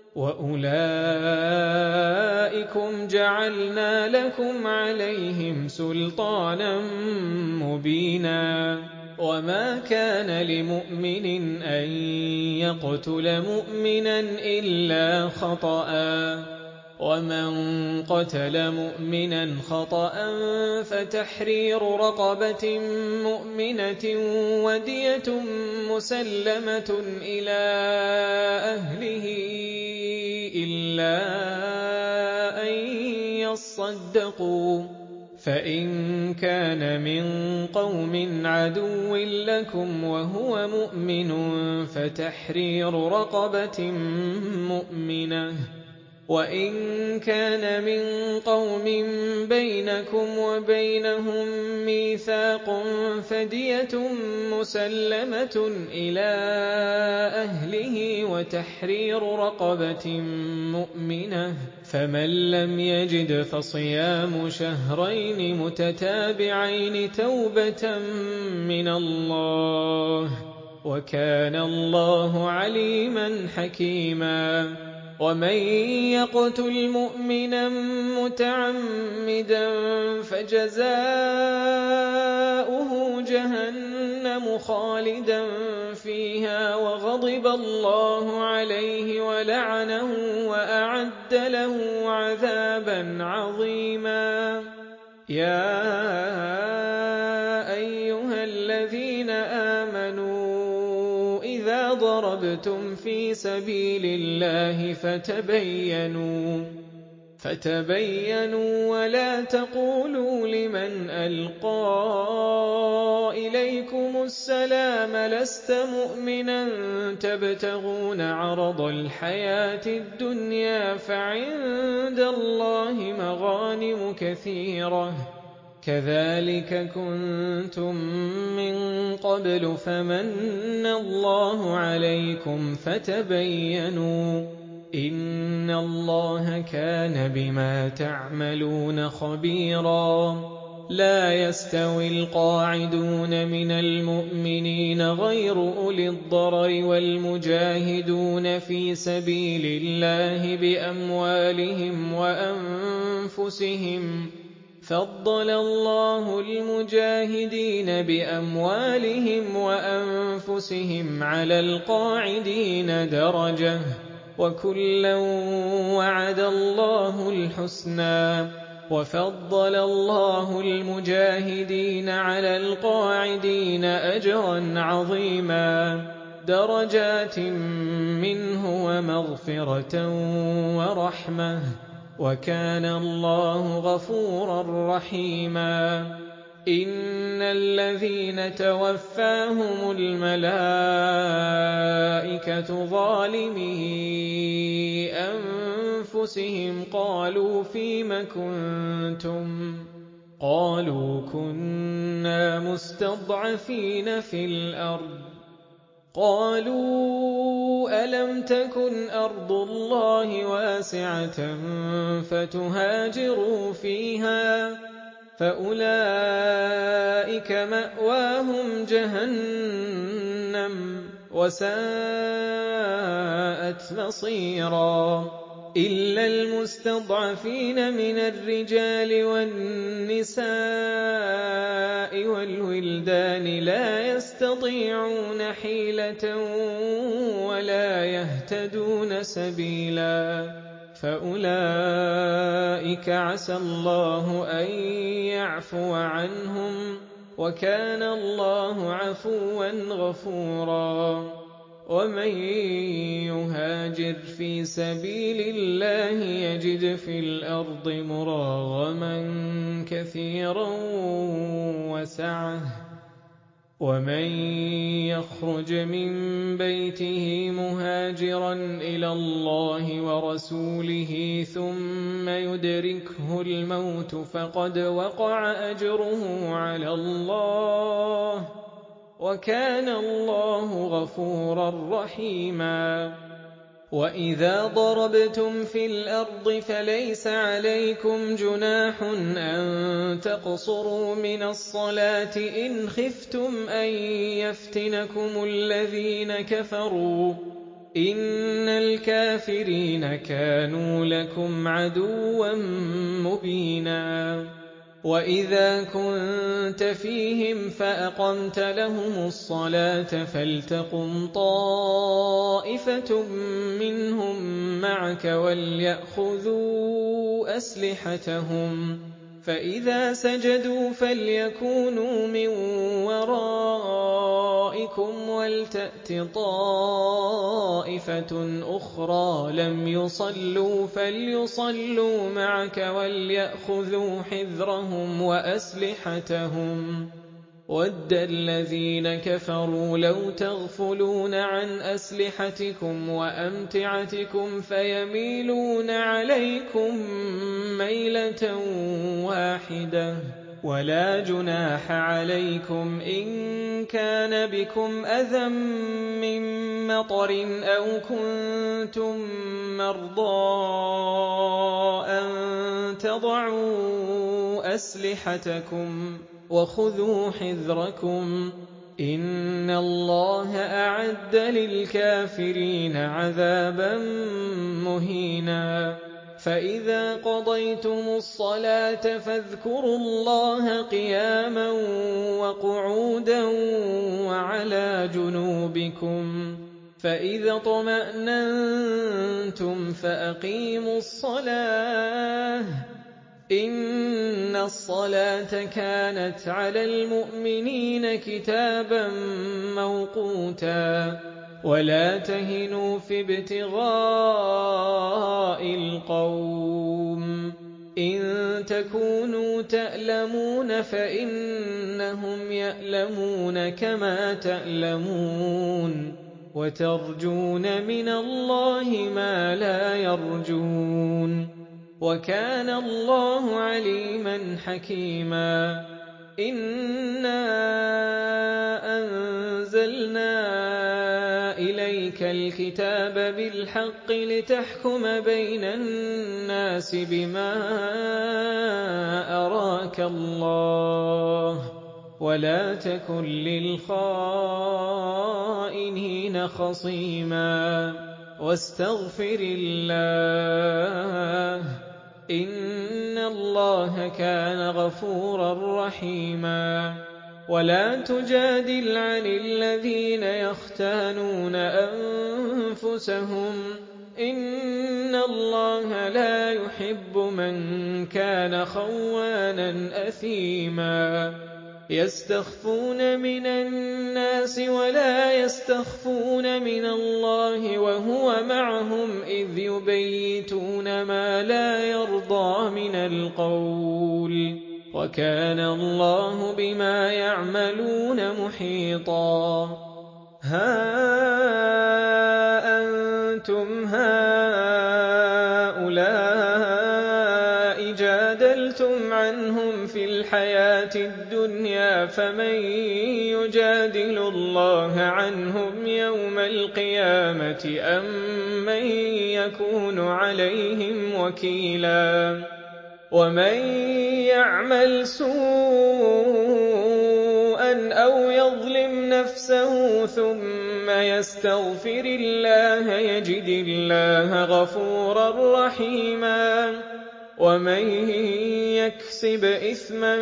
وَأُولَٰئِكُمْ جَعَلْنَا لَكُمْ عَلَيْهِمْ سُلْطَانًا مُّبِينًا وَمَا كَانَ لِمُؤْمِنٍ أَن يَقْتُلَ مُؤْمِنًا إِلَّا خَطَأً ۚ وَمَن قَتَلَ مُؤْمِنًا خَطَأً فَتَحْرِيرُ رَقَبَةٍ مُّؤْمِنَةٍ وَدِيَةٌ مُّسَلَّمَةٌ إِلَىٰ أَهْلِهِ إِلَّا أَن يَصَّدَّقُوا ۚ فَإِن كَانَ مِن قَوْمٍ عَدُوٍّ لَّكُمْ وَهُوَ مُؤْمِنٌ فَتَحْرِيرُ رَقَبَةٍ مُّؤْمِنَةٍ ۖ وَإِن كَانَ مِن قَوْمٍ بَيْنَكُمْ وَبَيْنَهُم مِّيثَاقٌ فَدِيَةٌ مُّسَلَّمَةٌ إِلَىٰ أَهْلِهِ وَتَحْرِيرُ رَقَبَةٍ مُّؤْمِنَةٍ ۖ فَمَن لَّمْ يَجِدْ فَصِيَامُ شَهْرَيْنِ مُتَتَابِعَيْنِ تَوْبَةً مِّنَ اللَّهِ ۗ وَكَانَ اللَّهُ عَلِيمًا حَكِيمًا. وَمَن يَقْتُلْ مُؤْمِنًا مُّتَعَمِّدًا فَجَزَاؤُهُ جَهَنَّمُ خَالِدًا فِيهَا وَغَضِبَ اللَّهُ عَلَيْهِ وَلَعَنَهُ وَأَعَدَّ لَهُ عَذَابًا عَظِيمًا. يَا أَيُّهَا الَّذِينَ آمَنُوا إِذَا ضَرَبْتُمْ فِي سَبِيلِ اللَّهِ فَتَبَيَّنُوا فَتَبَيَّنُوا وَلَا تَقُولُوا لِمَنْ أَلْقَىٰ إِلَيْكُمُ السَّلَامَ لَسْتَ مُؤْمِنًا تَبْتَغُونَ عَرَضَ الْحَيَاةِ الدُّنْيَا فَعِندَ اللَّهِ مَغَانِمُ كَثِيرَةٌ ۚ كَذَٰلِكَ كُنتُم مِّن قَبْلُ فَمَنَّ اللَّهُ عَلَيْكُمْ فَتَبَيَّنُوا ۚ إِنَّ اللَّهَ كَانَ بِمَا تَعْمَلُونَ خَبِيرًا. لَا يَسْتَوِي الْقَاعِدُونَ مِنَ الْمُؤْمِنِينَ غَيْرُ أُولِي الضَّرَرِ وَالْمُجَاهِدُونَ فِي سَبِيلِ اللَّهِ بِأَمْوَالِهِمْ وَأَنفُسِهِمْ ۚ فَضَّلَ اللَّهُ الْمُجَاهِدِينَ بِأَمْوَالِهِمْ وَأَنفُسِهِمْ عَلَى الْقَاعِدِينَ دَرَجَةً ۚ وَكُلًّا وَعَدَ اللَّهُ الْحُسْنَىٰ ۚ وَفَضَّلَ اللَّهُ الْمُجَاهِدِينَ عَلَى الْقَاعِدِينَ أَجْرًا عَظِيمًا دَرَجَاتٍ مِّنْهُ وَمَغْفِرَةً وَرَحْمَةً ۚ وَكَانَ اللَّهُ غَفُورًا رَّحِيمًا. إِنَّ الَّذِينَ تَوَفَّاهُمُ الْمَلَائِكَةُ ظَالِمِي أَنفُسِهِمْ قَالُوا فِيمَ كُنتُمْ ۖ قَالُوا كُنَّا مُسْتَضْعَفِينَ فِي الْأَرْضِ ۚ قَالُوا أَلَمْ تَكُنْ أَرْضُ اللَّهِ وَاسِعَةً فَتُهَاجِرُوا فِيهَا ۚ فَأُولَٰئِكَ مَأْوَاهُمْ جَهَنَّمُ ۖ وَسَاءَتْ مَصِيرًا. إِلَّا الْمُسْتَضْعَفِينَ مِنَ الرِّجَالِ وَالنِّسَاءِ وَالْوِلْدَانِ لَا يَسْتَطِيعُونَ حِيلَةً وَلَا يَهْتَدُونَ سَبِيلًا، فَأُولَٰئِكَ عَسَى اللَّهُ أَن يَعْفُوَ عَنْهُمْ ۚ وَكَانَ اللَّهُ عَفُوًّا غَفُورًا. وَمَن يُهَاجِرْ فِي سَبِيلِ اللَّهِ يَجِدْ فِي الْأَرْضِ مُرَاغَمًا كَثِيرًا وَسَعَةً ۚ وَمَن يَخْرُجْ مِن بَيْتِهِ مُهَاجِرًا إِلَى اللَّهِ وَرَسُولِهِ ثُمَّ يُدْرِكْهُ الْمَوْتُ فَقَدْ وَقَعَ أَجْرُهُ عَلَى اللَّهِ ۗ وَكَانَ اللَّهُ غَفُورًا رَّحِيمًا. وَإِذَا ضَرَبْتُمْ فِي الْأَرْضِ فَلَيْسَ عَلَيْكُمْ جُنَاحٌ أَن تَقْصُرُوا مِنَ الصَّلَاةِ إِنْ خِفْتُمْ أَن يَفْتِنَكُمُ الَّذِينَ كَفَرُوا ۚ إِنَّ الْكَافِرِينَ كَانُوا لَكُمْ عَدُوًّا مُّبِينًا. وَإِذَا كُنتَ فِيهِمْ فَأَقَمْتَ لَهُمُ الصَّلَاةَ فَلْتَقُمْ طَائِفَةٌ مِّنْهُم مَّعَكَ وَلْيَأْخُذُوا أَسْلِحَتَهُمْ ۖ فَإِذَا سَجَدُوا فَلْيَكُونُوا مِن وَرَائِكُمْ وَلْتَأْتِ طَائِفَةٌ أُخْرَىٰ لَمْ يُصَلُّوا فَلْيُصَلُّوا مَعَكَ وَلْيَأْخُذُوا حِذْرَهُمْ وَأَسْلِحَتَهُمْ ۗ وَدَّ الَّذِينَ كَفَرُوا لَوْ تَغْفُلُونَ عَنْ أَسْلِحَتِكُمْ وَأَمْتِعَتِكُمْ فَيَمِيلُونَ عَلَيْكُم مَّيْلَةً وَاحِدَةً ۚ وَلَا جُنَاحَ عَلَيْكُمْ إِن كَانَ بِكُمْ أَذًى مِّن مَّطَرٍ أَوْ كُنتُم مَّرْضَىٰ أَن تَضَعُوا أَسْلِحَتَكُمْ ۖ وَخُذُوا حِذْرَكُمْ ۗ إِنَّ اللَّهَ أَعَدَّ لِلْكَافِرِينَ عَذَابًا مُّهِينًا فَإِذَا قَضَيْتُمُ الصَّلَاةَ فاذْكُرُوا اللَّهَ قِيَامًا وَقُعُودًا وَعَلَىٰ جُنُوبِكُمْ فَإِذَا اطْمَأْنَنتُمْ فَأَقِيمُوا الصَّلَاةَ إِنَّ الصَّلَاةَ كَانَتْ عَلَى الْمُؤْمِنِينَ كِتَابًا مَّوْقُوتًا وَلَا تَهِنُوا فِي ابْتِغَاءِ الْقَوْمِ إِن تَكُونُوا تَأْلَمُونَ فَإِنَّهُمْ يَأْلَمُونَ كَمَا تَأْلَمُونَ وَتَرْجُونَ مِنَ اللَّهِ مَا لَا يَرْجُونَ وَكَانَ اللَّهُ عَلِيمًا حَكِيمًا إِنَّا أَنزَلْنَا إِلَيْكَ الْكِتَابَ بِالْحَقِّ لِتَحْكُمَ بَيْنَ النَّاسِ بِمَا أَرَاكَ اللَّهُ وَلَا تَكُن لِّلْخَائِنِينَ خَصِيمًا وَاسْتَغْفِرِ اللَّهَ إِنَّ اللَّهَ كَانَ غَفُورًا رَّحِيمًا وَلَا تُجَادِلْ عَنِ الَّذِينَ يَخْتَانُونَ أَنفُسَهُمْ إِنَّ اللَّهَ لَا يُحِبُّ مَن كَانَ خَوَّانًا أَثِيمًا يَسْتَخْفُونَ مِنَ النَّاسِ وَلَا يَسْتَخْفُونَ مِنَ اللَّهِ وَهُوَ مَعَهُمْ إِذْ يُبَيِّتُونَ مَا لَا يَرْضَىٰ مِنَ الْقَوْلِ وَكَانَ اللَّهُ بِمَا يَعْمَلُونَ مُحِيطًا هَا أَنتُمْ هَٰؤُلَاءِ جَادَلْتُمْ عَنْهُمْ فِي الْحَيَاةِ الدُّنْيَا فَمَن يُجَادِلُ اللَّهَ عَنْهُمْ يَوْمَ الْقِيَامَةِ أَم مَّن يَكُونُ عَلَيْهِمْ وَكِيلًا وَمَن يَعْمَلْ سُوءًا أَوْ يَظْلِمْ نَفْسَهُ ثُمَّ يَسْتَغْفِرِ اللَّهَ يَجِدِ اللَّهَ غَفُورًا رَّحِيمًا وَمَن يَكْسِبْ إِثْمًا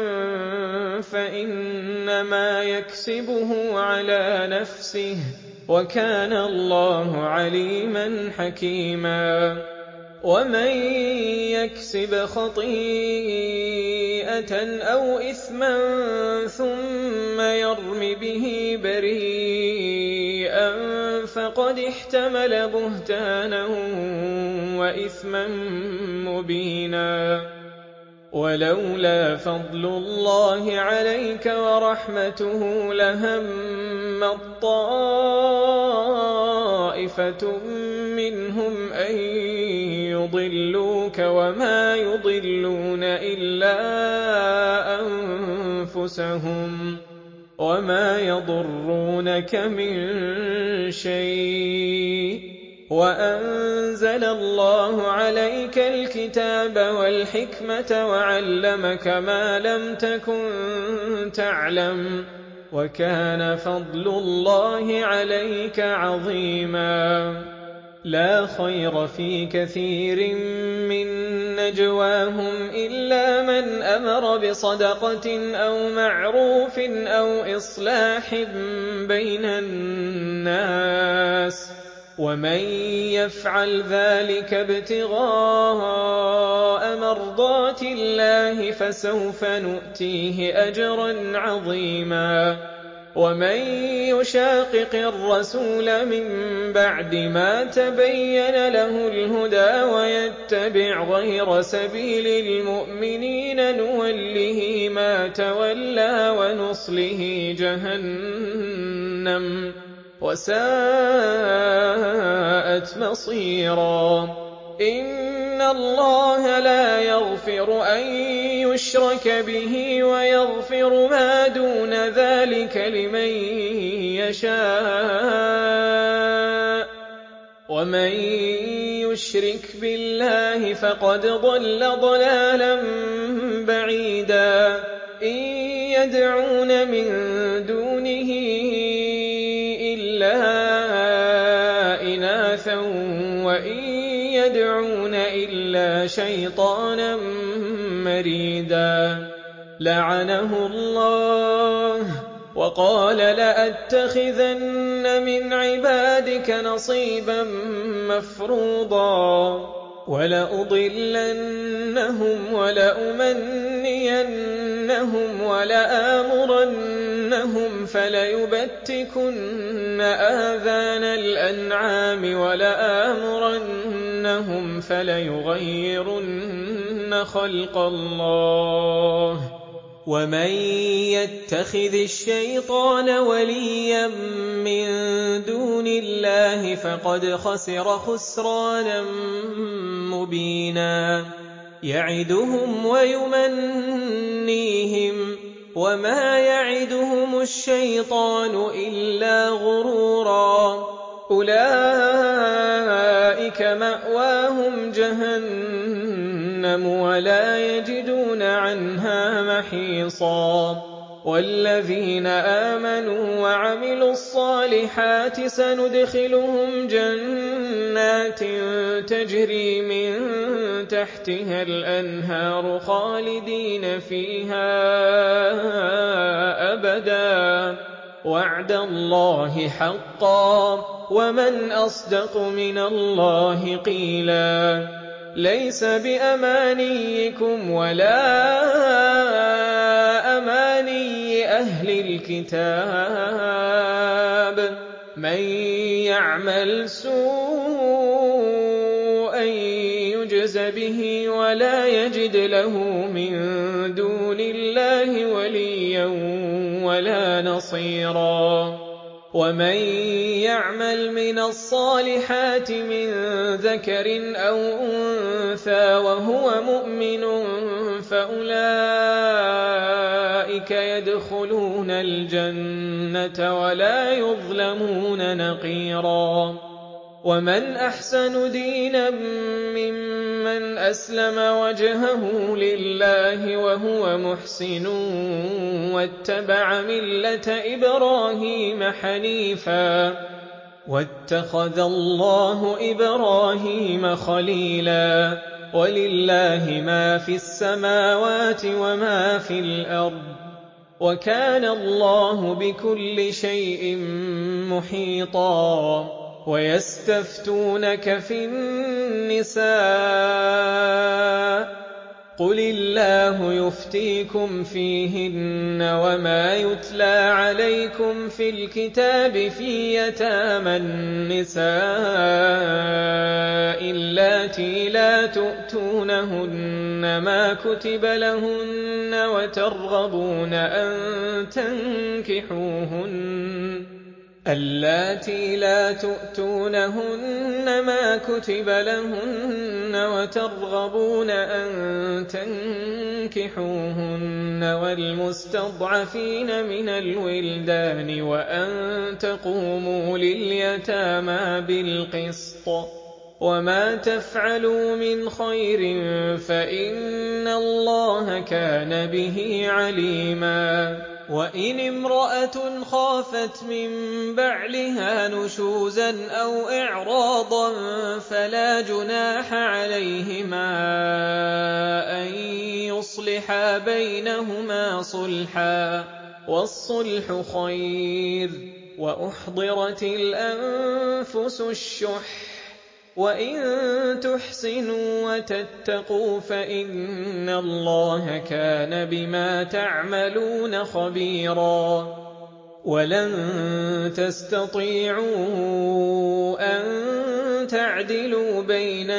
فَإِنَّمَا يَكْسِبُهُ عَلَىٰ نَفْسِهِ وَكَانَ اللَّهُ عَلِيمًا حَكِيمًا وَمَن يَكْسِبْ خَطِيئَةً أَوْ إِثْمًا ثُمَّ يَرْمِ بِهِ بَرِيئًا فَقَدِ احْتَمَلَ بُهْتَانًا وَإِثْمًا مُّبِينًا وَلَوْلَا فَضْلُ اللَّهِ عَلَيْكَ وَرَحْمَتُهُ لَهَمَّت طَّائِفَةٌ مِّنْهُمْ أَن يُضِلُّوكَ وَمَا يُضِلُّونَ إِلَّا أَنفُسَهُمْ وَمَا يَضُرُّونَكَ مِن شَيْءٍ وَأَنزَلَ اللَّهُ عَلَيْكَ الْكِتَابَ وَالْحِكْمَةَ وَعَلَّمَكَ مَا لَمْ تَكُن تَعْلَمُ وَكَانَ فَضْلُ اللَّهِ عَلَيْكَ عَظِيمًا لَا خَيْرَ فِي كَثِيرٍ مِّن نَّجْوَاهُمْ إِلَّا مَنْ أَمَرَ بِصَدَقَةٍ أَوْ مَعْرُوفٍ أَوْ إِصْلَاحٍ بَيْنَ النَّاسِ وَمَن يَفْعَلْ ذَلِكَ ابْتِغَاءَ مَرْضَاتِ اللَّهِ فَسَوْفَ نُؤْتِيهِ أَجْرًا عَظِيمًا وَمَن يُشَاقِقِ الرَّسُولَ مِن بَعْدِ مَا تَبَيَّنَ لَهُ الْهُدَىٰ وَيَتَّبِعْ غَيْرَ سَبِيلِ الْمُؤْمِنِينَ نُوَلِّهِ مَا تَوَلَّىٰ وَنُصْلِهِ جَهَنَّمَ وَسَاءَتْ مَصِيرًا إِنَّ اللَّهَ لَا يَغْفِرُ أَن يُشْرَكَ بِهِ وَيَغْفِرُ مَا دُونَ ذَلِكَ لِمَن يَشَاءُ وَمَن يُشْرِكْ بِاللَّهِ فَقَدْ ضَلَّ ضَلَالًا بَعِيدًا إِن يَدْعُونَ مِن دُونِهِ إِلَّا إِنَاثًا وَإِن يَدْعُونَ إِلَّا شَيْطَانًا مَّرِيدًا لَّعَنَهُ اللَّهُ وَقَالَ لَأَتَّخِذَنَّ مِنْ عِبَادِكَ نَصِيبًا مَّفْرُوضًا وَلَأُضِلَّنَّهُمْ وَلَأُمَنِّيَنَّهُمْ وَلَآمُرَنَّهُمْ فَلَيُبَتِّكُنَّ آذَانَ الْأَنْعَامِ وَلَآمُرَنَّهُمْ فَلَيُغَيِّرُنَّ خَلْقَ اللَّهِ ۚ وَمَن يَتَّخِذِ الشَّيْطَانَ وَلِيًّا مِّن دُونِ اللَّهِ فَقَدْ خَسِرَ خُسْرَانًا مُّبِينًا يَعِدُهُمْ وَيُمَنِّيهِمْ ۖ وَمَا يَعِدُهُمُ الشَّيْطَانُ إِلَّا غُرُورًا أُولَٰئِكَ مَأْوَاهُمْ جَهَنَّمُ وَلَا يَجِدُونَ عَنْهَا مَحِيصًا وَالَّذِينَ آمَنُوا وَعَمِلُوا الصَّالِحَاتِ سَنُدْخِلُهُمْ جَنَّاتٍ تَجْرِي مِن تَحْتِهَا الْأَنْهَارُ خَالِدِينَ فِيهَا أَبَدًا ۖ وَعْدَ اللَّهِ حَقًّا ۚ وَمَنْ أَصْدَقُ مِنَ اللَّهِ قِيلًا لَيْسَ بِأَمَانِيِّكُمْ وَلَا أَمَانِيِّ أَهْلِ الْكِتَابِ مَن يَعْمَلْ سُوءًا يُجْزَ بِهِ وَلَا يَجِدْ لَهُ مِن دُونِ اللَّهِ وَلِيًّا وَلَا نَصِيرًا وَمَن يَعْمَلْ مِنَ الصَّالِحَاتِ مِن ذَكَرٍ أَوْ أُنثَىٰ وَهُوَ مُؤْمِنٌ فَأُولَٰئِكَ يَدْخُلُونَ الْجَنَّةَ وَلَا يُظْلَمُونَ نَقِيرًا وَمَنْ أَحْسَنُ دِينًا مِّمَّنْ أَسْلَمَ وَجْهَهُ لِلَّهِ وَهُوَ مُحْسِنٌ وَاتَّبَعَ مِلَّةَ إِبْرَاهِيمَ حَنِيفًا ۗ وَاتَّخَذَ اللَّهُ إِبْرَاهِيمَ خَلِيلًا وَلِلَّهِ مَا فِي السَّمَاوَاتِ وَمَا فِي الْأَرْضِ ۚ وَكَانَ اللَّهُ بِكُلِّ شَيْءٍ مُّحِيطًا وَيَسْتَفْتُونَكَ فِي النِّسَاءِ ۖ قُلِ اللَّهُ يُفْتِيكُمْ فِيهِنَّ وَمَا يُتْلَىٰ عَلَيْكُمْ فِي الْكِتَابِ فِي يَتَامَى النِّسَاءِ اللَّاتِي لَا تُؤْتُونَهُنَّ مَا كُتِبَ لَهُنَّ وَتَرْغَبُونَ أَن تَنكِحُوهُنَّ اللَّاتِي لَا تُؤْتُونَهُنَّ مَا كُتِبَ لَهُنَّ وَتَرْغَبُونَ أَن تَنكِحُوهُنَّ وَالْمُسْتَضْعَفِينَ مِنَ الْوِلْدَانِ وَأَن تَقُومُوا لِلْيَتَامَىٰ بِالْقِسْطِ ۚ وَمَا تَفْعَلُوا مِنْ خَيْرٍ فَإِنَّ اللَّهَ كَانَ بِهِ عَلِيمًا وَإِنِ امْرَأَةٌ خَافَتْ مِن بَعْلِهَا نُشُوزًا أَوْ إِعْرَاضًا فَلَا جُنَاحَ عَلَيْهِمَا أَن يُصْلِحَا بَيْنَهُمَا صُلْحًا ۚ وَالصُّلْحُ خَيْرٌ ۗ وَأُحْضِرَتِ الْأَنفُسُ الشُّحَّ ۚ وَإِن تُحْسِنُوا وَتَتَّقُوا فَإِنَّ اللَّهَ كَانَ بِمَا تَعْمَلُونَ خَبِيرًا وَلَن تَسْتَطِيعُوا أَن تَعْدِلُوا بَيْنَ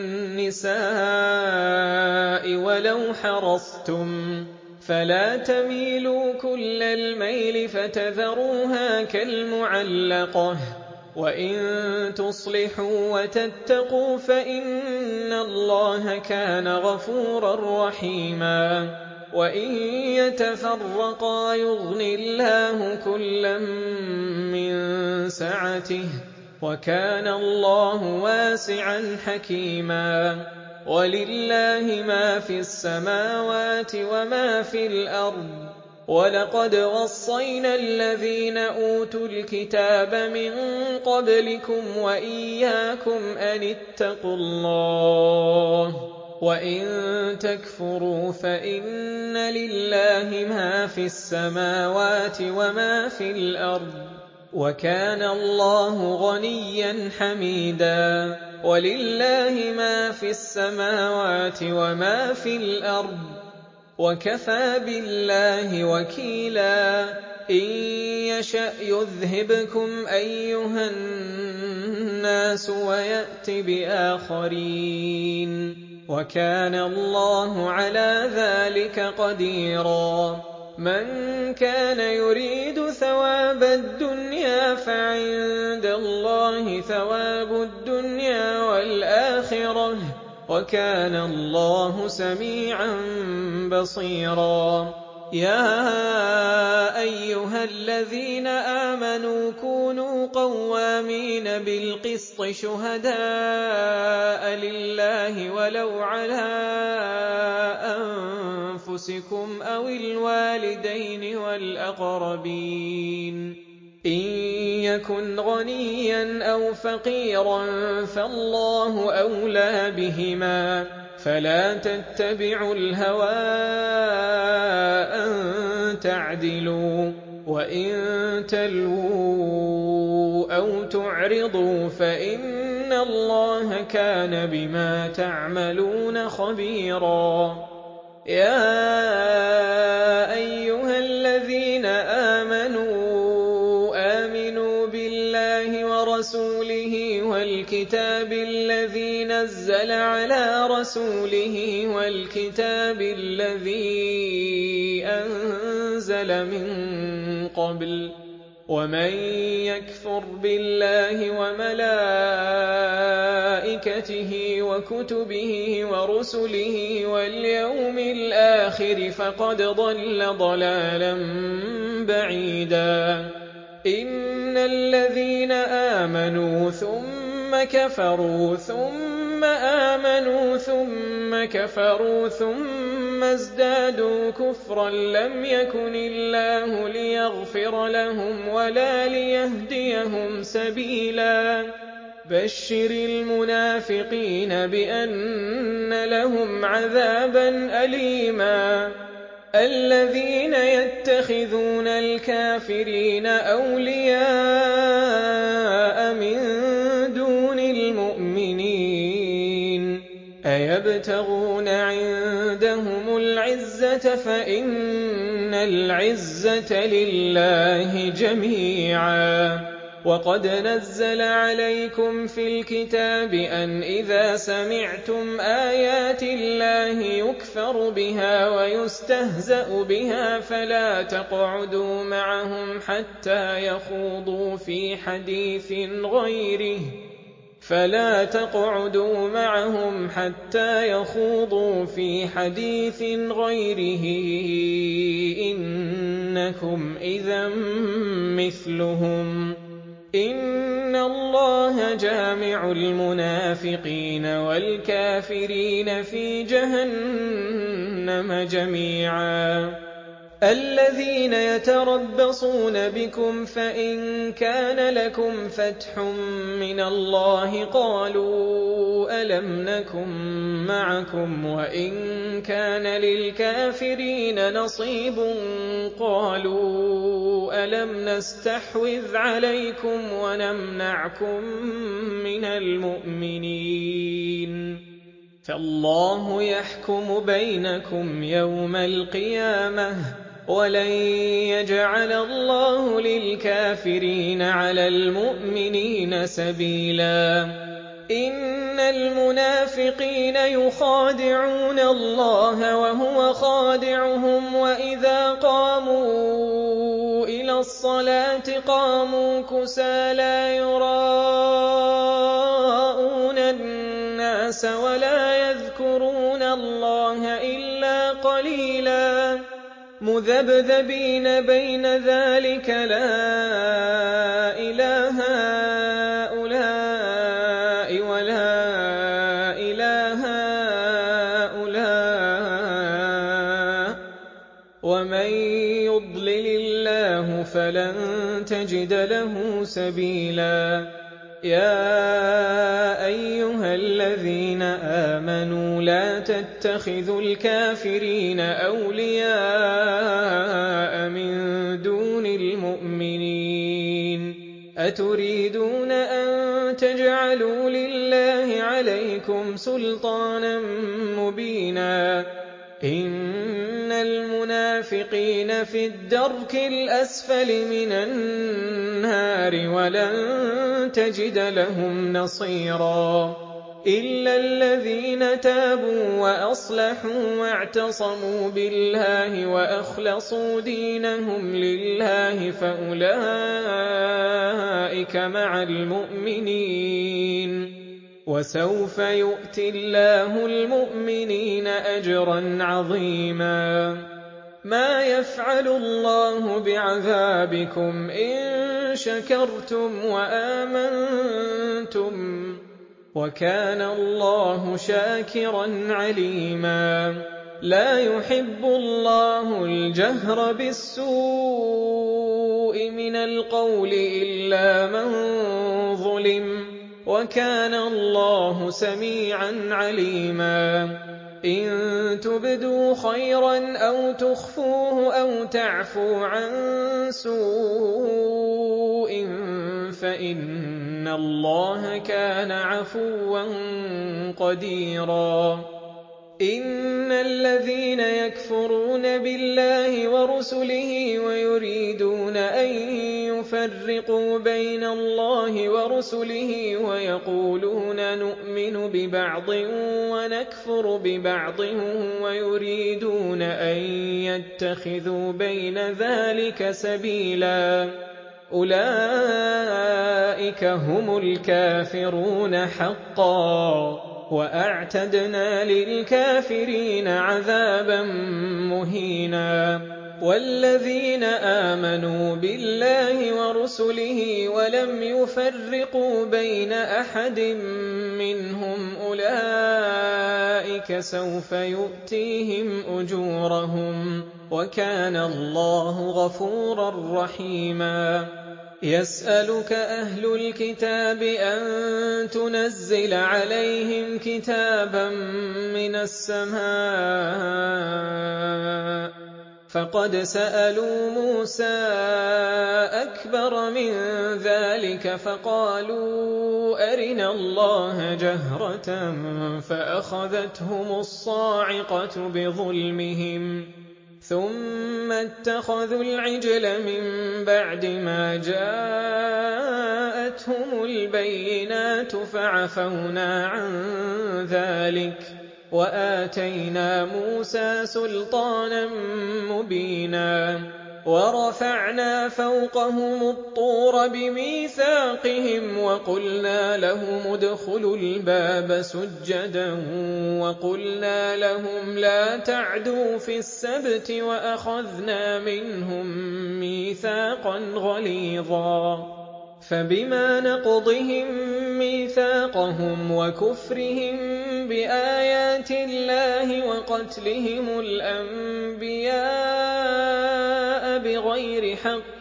النِّسَاءِ وَلَوْ حَرَصْتُمْ ۖ فَلَا تَمِيلُوا كُلَّ الْمَيْلِ فَتَذَرُوهَا كَالْمُعَلَّقَةِ ۚ وَإِن تُصْلِحُوا وَتَتَّقُوا فَإِنَّ اللَّهَ كَانَ غَفُورًا رَّحِيمًا وَإِن يَتَفَرَّقَا يُغْنِ اللَّهُ كُلًّا مِّن سَعَتِهِ ۚ وَكَانَ اللَّهُ وَاسِعًا حَكِيمًا وَلِلَّهِ مَا فِي السَّمَاوَاتِ وَمَا فِي الْأَرْضِ ۗ وَلَقَدْ وَصَّيْنَا الَّذِينَ أُوتُوا الْكِتَابَ مِن قَبْلِكُمْ وَإِيَّاكُمْ أَنِ اتَّقُوا اللَّهَ ۚ وَإِن تَكْفُرُوا فَإِنَّ لِلَّهِ مَا فِي السَّمَاوَاتِ وَمَا فِي الْأَرْضِ ۚ وَكَانَ اللَّهُ غَنِيًّا حَمِيدًا. وَلِلَّهِ مَا فِي السَّمَاوَاتِ وَمَا فِي الْأَرْضِ ۚ وَكَفَىٰ بِاللَّهِ وَكِيلًا. إِن يَشَأْ يُذْهِبْكُمْ أَيُّهَا النَّاسُ وَيَأْتِ بِآخَرِينَ ۚ وَكَانَ اللَّهُ عَلَىٰ ذَٰلِكَ قَدِيرًا. مَن كَانَ يُرِيدُ ثَوَابَ الدُّنْيَا فَعِندَ اللَّهِ ثَوَابُ الدُّنْيَا وَالْآخِرَةِ ۚ وَكَانَ اللَّهُ سَمِيعًا بَصِيرًا. يَا أَيُّهَا الَّذِينَ آمَنُوا كُونُوا قَوَّامِينَ بِالْقِسْطِ شُهَدَاءَ لِلَّهِ وَلَوْ عَلَىٰ أَنفُسِكُمْ أَوِ الْوَالِدَيْنِ وَالْأَقْرَبِينَ ۚ إِن يَكُنْ غَنِيًّا أَوْ فَقِيرًا فَاللَّهُ أَوْلَىٰ بِهِمَا ۖ فَلَا تَتَّبِعُوا الْهَوَىٰ أَن تَعْدِلُوا ۚ وَإِن تَلْوُوا أَوْ تُعْرِضُوا فَإِنَّ اللَّهَ كَانَ بِمَا تَعْمَلُونَ خَبِيرًا. يَا أَيُّهَا الَّذِينَ آمَنُوا آمِنُوا بِاللَّهِ وَرَسُولِهِ وَالْكِتَابِ الَّذِي نَزَّلَ عَلَىٰ رَسُولِهِ وَالْكِتَابِ الَّذِي أَنزَلَ مِن قَبْلُ ۚ وَمَن يَكْفُرْ بِاللَّهِ وَمَلَائِكَتِهِ وَكُتُبِهِ وَرُسُلِهِ وَالْيَوْمِ الْآخِرِ فَقَدْ ضَلَّ ضَلَالًا بَعِيدًا. إِنَّ الَّذِينَ آمَنُوا ثُمَّ كَفَرُوا ثُمَّ آمَنُوا ثُمَّ كَفَرُوا ثُمَّ ازْدَادُوا كُفْرًا لَّمْ يَكُنِ اللَّهُ لِيَغْفِرَ لَهُمْ وَلَا لِيَهْدِيَهُمْ سَبِيلًا. بَشِّرِ الْمُنَافِقِينَ بِأَنَّ لَهُمْ عَذَابًا أَلِيمًا. الَّذِينَ يَتَّخِذُونَ الْكَافِرِينَ أَوْلِيَاءَ مِن دُونِ الْمُؤْمِنِينَ أَيَبْتَغُونَ عِندَهُمُ الْعِزَّةَ فَإِنَّ الْعِزَّةَ لِلَّهِ جَمِيعًا. وَقَدْ نَزَّلَ عَلَيْكُمْ فِي الْكِتَابِ أَنْ إِذَا سَمِعْتُمْ آيَاتِ اللَّهِ يُكْفَرُ بِهَا وَيُسْتَهْزَأُ بِهَا فَلَا تَقْعُدُوا مَعَهُمْ حَتَّىٰ يَخُوضُوا فِي حَدِيثٍ غَيْرِهِ فَلَا تَقْعُدُوا مَعَهُمْ حَتَّىٰ يَخُوضُوا فِي حَدِيثٍ غَيْرِهِ إِنَّكُمْ إِذًا مِّثْلُهُمْ ۗ إِنَّ اللَّهَ جَامِعُ الْمُنَافِقِينَ وَالْكَافِرِينَ فِي جَهَنَّمَ جَمِيعًا. الَّذِينَ يَتَرَبَّصُونَ بِكُمْ فَإِن كَانَ لَكُمْ فَتْحٌ مِّنَ اللَّهِ قَالُوا أَلَمْ نَكُن مَّعَكُمْ ۖ وَإِن كَانَ لِلْكَافِرِينَ نَصِيبٌ قَالُوا أَلَمْ نَسْتَحْوِذْ عَلَيْكُمْ وَنَمْنَعْكُم مِّنَ الْمُؤْمِنِينَ ۖ فَاللَّهُ يَحْكُمُ بَيْنَكُمْ يَوْمَ الْقِيَامَةِ ۗ وَلَن يَجْعَلَ اللَّهُ لِلْكَافِرِينَ عَلَى الْمُؤْمِنِينَ سَبِيلًا. إِنَّ الْمُنَافِقِينَ يُخَادِعُونَ اللَّهَ وَهُوَ خَادِعُهُمْ وَإِذَا قَامُوا إِلَى الصَّلَاةِ قَامُوا كُسَالَىٰ يُرَاءُونَ النَّاسَ وَلَا يَذْكُرُونَ اللَّهَ إِلَّا قَلِيلًا مُّذَبْذَبِينَ بَيْنَ ذَٰلِكَ لَا إِلَىٰ هَٰؤُلَاءِ وَلَا إِلَىٰ هَٰؤُلَاءِ ومن يضلل الله فلن تجد له سبيلا يا أيها الذين آمنوا لا تتخذوا الكافرين أولياء من دون المؤمنين أتريدون أن تجعلوا لله عليكم سلطانا مبينا إن المنافقين في الدرك الأسفل من النار ولن تجد لهم نصيرا إلا الذين تابوا وأصلحوا واعتصموا بالله وأخلصوا دينهم لله فأولئك مع المؤمنين وسوف يؤتي الله المؤمنين أجرا عظيما ما يفعل الله بعذابكم إن شكرتم وآمنتم وكان الله شاكرا عليما لا يحب الله الجهر بالسوء من القول إلا من ظلم وكان الله سميعا عليما إن تبدوا خيرا أو تخفوه أو تعفو عن سوء فإن الله كان عفوا قديرا إن الذين يكفرون بالله ورسله ويريدون أن يفرقوا بين الله ورسله ويقولون نؤمن ببعض ونكفر ببعض ويريدون أن يتخذوا بين ذلك سبيلا أولئك هم الكافرون حقا وأعتدنا للكافرين عذابا مهينا والذين آمنوا بالله ورسله ولم يفرقوا بين أحد منهم أولئك سوف يؤتيهم أجورهم وكان الله غفورا رحيما يسألك أهل الكتاب أن تنزل عليهم كتابا من السماء فقد سألوا موسى أكبر من ذلك فقالوا أرنا الله جهرة فأخذتهم الصاعقة بظلمهم ثم اتخذوا العجل من بعد ما جاءتهم البينات فعفونا عن ذلك وآتينا موسى سلطانا مبينا ورفعنا فوقهم الطور بميثاقهم وقلنا لهم ادخلوا الباب سجدا وقلنا لهم لا تعدوا في السبت وأخذنا منهم ميثاقا غليظا فبما نقضهم ميثاقهم وكفرهم بآيات الله وقتلهم الأنبياء بغير حق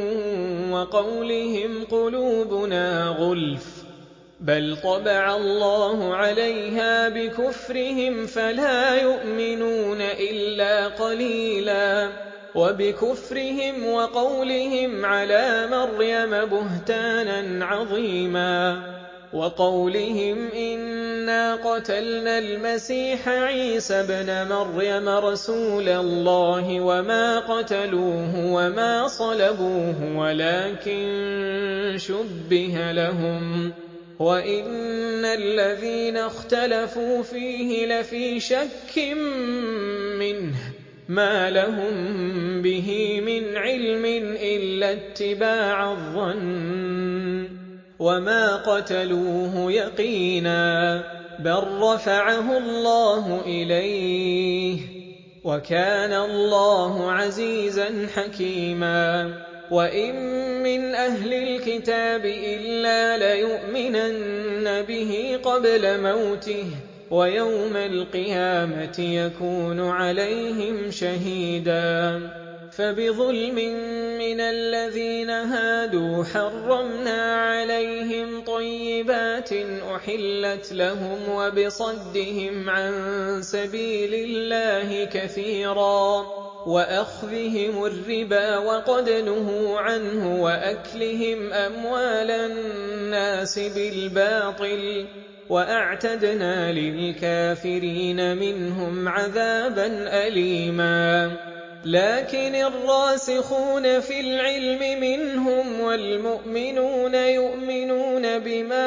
وقولهم قلوبنا غلف بل طبع الله عليها بكفرهم فلا يؤمنون إلا قليلا وبكفرهم وقولهم على مريم بهتانا عظيما وقولهم إنا قتلنا المسيح عيسى ابن مريم رسول الله وما قتلوه وما صلبوه ولكن شبه لهم وإن الذين اختلفوا فيه لفي شك منه ما لهم به من علم إلا اتباع الظن وما قتلوه يقينا بل رفعه الله إليه وكان الله عزيزا حكيما وإن من أهل الكتاب إلا ليؤمنن به قبل موته ويوم القيامة يكون عليهم شهيدا. فبظلم من الذين هادوا حرمنا عليهم طيبات أحلت لهم وبصدهم عن سبيل الله كثيرا وأخذهم الربا وقد نهوا عنه وأكلهم أموال الناس بالباطل وأعتدنا للكافرين منهم عذابا أليما. لكن الراسخون في العلم منهم والمؤمنون يؤمنون بما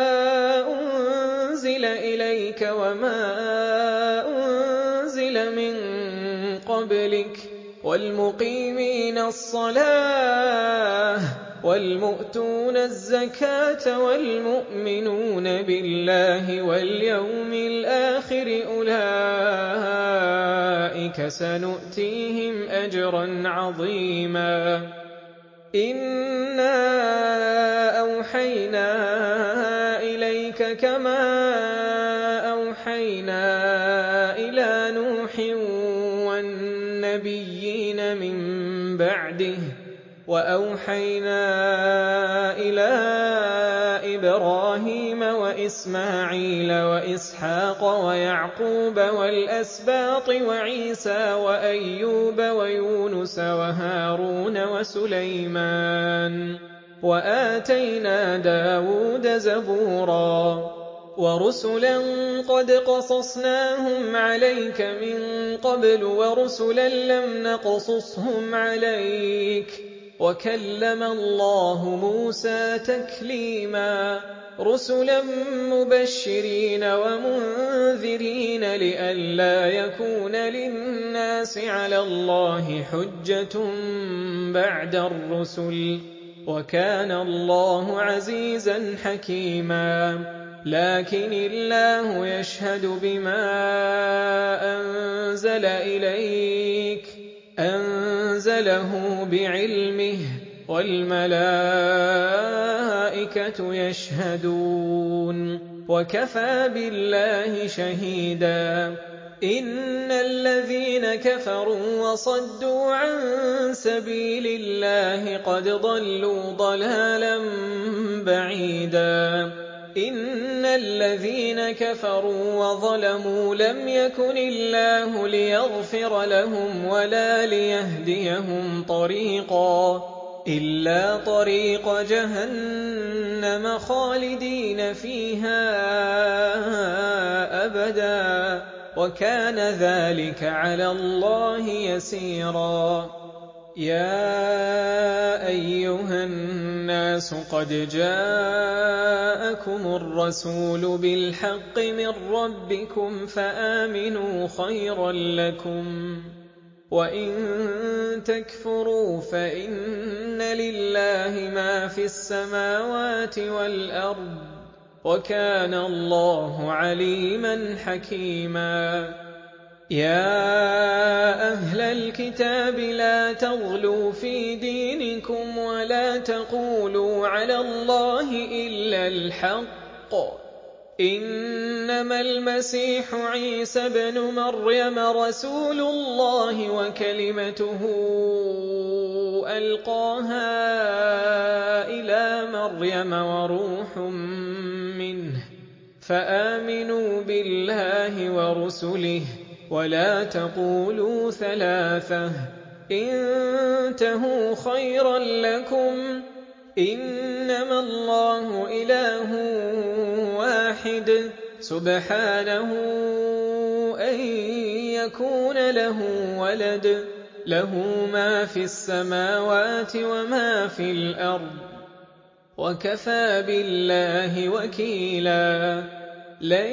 أنزل إليك وما أنزل من قبلك والمقيمين الصلاة والمؤتون الزكاة والمؤمنون بالله واليوم الآخر أولئك سنؤتيهم أجرا عظيما. إنا أوحينا إليك كما أوحينا إلى نوح والنبيين من بعده وأوحينا إلى إبراهيم وإسماعيل وإسحاق ويعقوب والأسباط وعيسى وأيوب ويونس وهارون وسليمان وآتينا داود زبورا ورسلا قد قصصناهم عليك من قبل ورسلا لم نقصصهم عليك وكلم الله موسى تكليما. رسلا مبشرين ومنذرين لئلا يكون للناس على الله حجة بعد الرسل وكان الله عزيزا حكيما. لكن الله يشهد بما أنزل إليك أنزله بعلمه والملائكة يشهدون وكفى بالله شهيدا. إن الذين كفروا وصدوا عن سبيل الله قد ضلوا ضلالا بعيدا. إن الذين كفروا وظلموا لم يكن الله ليغفر لهم ولا ليهديهم طريقا إلا طريق جهنم خالدين فيها أبدا وكان ذلك على الله يسيرا. يا أيها الناس قد جاءكم الرسول بالحق من ربكم فآمنوا خيرا لكم وإن تكفروا فإن لله ما في السماوات والأرض وكان الله عليما حكيما. يا أهل الكتاب لا تغلوا في دينكم ولا تقولوا على الله إلا الحق إنما المسيح عيسى بن مريم رسول الله وكلمته ألقاها إلى مريم وروح منه فآمنوا بالله ورسله ولا تقولوا ثلاثة انتهوا خيرا لكم إنما الله إله واحد سبحانه أن يكون له ولد له ما في السماوات وما في الأرض وكفى بالله وكيلا. لن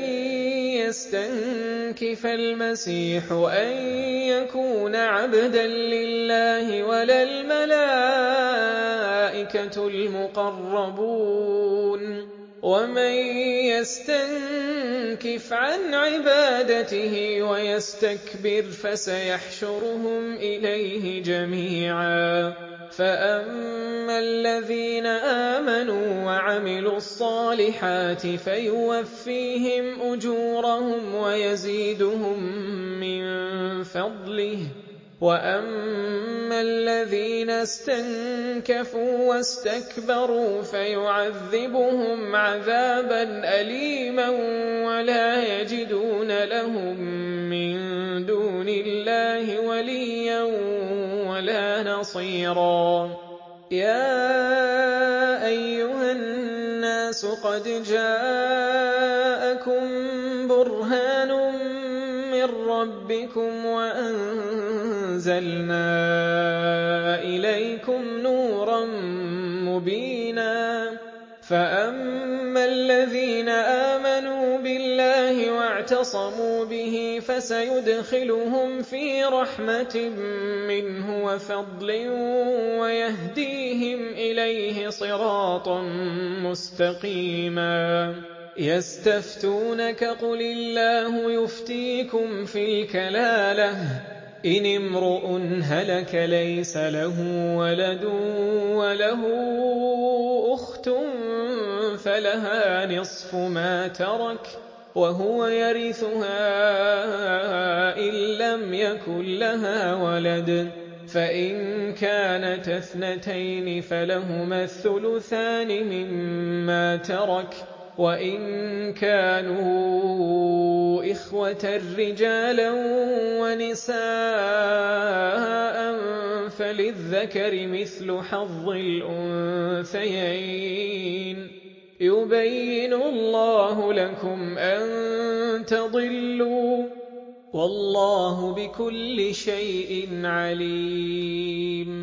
يستنكف المسيح أن يكون عبدا لله ولا الملائكة المقربون وَمَن يَسْتَنكِفْ عَنْ عِبَادَتِهِ وَيَسْتَكْبِرْ فَسَيَحْشُرُهُمْ إِلَيْهِ جَمِيعًا فَأَمَّا الَّذِينَ آمَنُوا وَعَمِلُوا الصَّالِحَاتِ فَيُوَفِّيهِمْ أُجُورَهُمْ وَيَزِيدُهُم مِّن فَضْلِهِ وَأَمَّا الَّذِينَ اسْتَنكَفُوا وَاسْتَكْبَرُوا فَيُعَذِّبُهُمْ عَذَابًا أَلِيمًا وَلَا يَجِدُونَ لَهُم مِّن دُونِ اللَّهِ وَلِيًّا وَلَا نَصِيرًا يَا أَيُّهَا النَّاسُ قَدْ جَاءَكُم بُرْهَانٌ مِّن رَّبِّكُمْ وَأَنزَلْنَا إِلَيْكُمْ نُورًا مُّبِينًا فَأَمَّا الَّذِينَ آمَنُوا بِاللَّهِ وَاعْتَصَمُوا بِهِ فَسَيُدْخِلُهُمْ فِي رَحْمَةٍ مِّنْهُ وَفَضْلٍ وَيَهْدِيهِمْ إِلَيْهِ صِرَاطًا مُّسْتَقِيمًا يَسْتَفْتُونَكَ قُلِ اللَّهُ يُفْتِيكُمْ فِي الْكَلَالَةِ إِنِ امْرُؤٌ هَلَكَ لَيْسَ لَهُ وَلَدٌ وَلَهُ أُخْتٌ فَلَهَا نِصْفُ مَا تَرَكَ وَهُوَ يَرِثُهَا إِن لَّمْ يَكُن لَّهَا وَلَدٌ فَإِن كَانَتَا اثْنَتَيْنِ فَلَهُمَا الثُّلُثَانِ مِمَّا تَرَكَ وَإِن كَانُوا إِخْوَةً رِّجَالًا وَنِسَاءً فَلِلذَّكَرِ مِثْلُ حَظِّ الْأُنثَيَيْنِ يُبَيِّنُ اللَّهُ لَكُمْ أَن تَضِلُّوا وَاللَّهُ بِكُلِّ شَيْءٍ عَلِيمٌ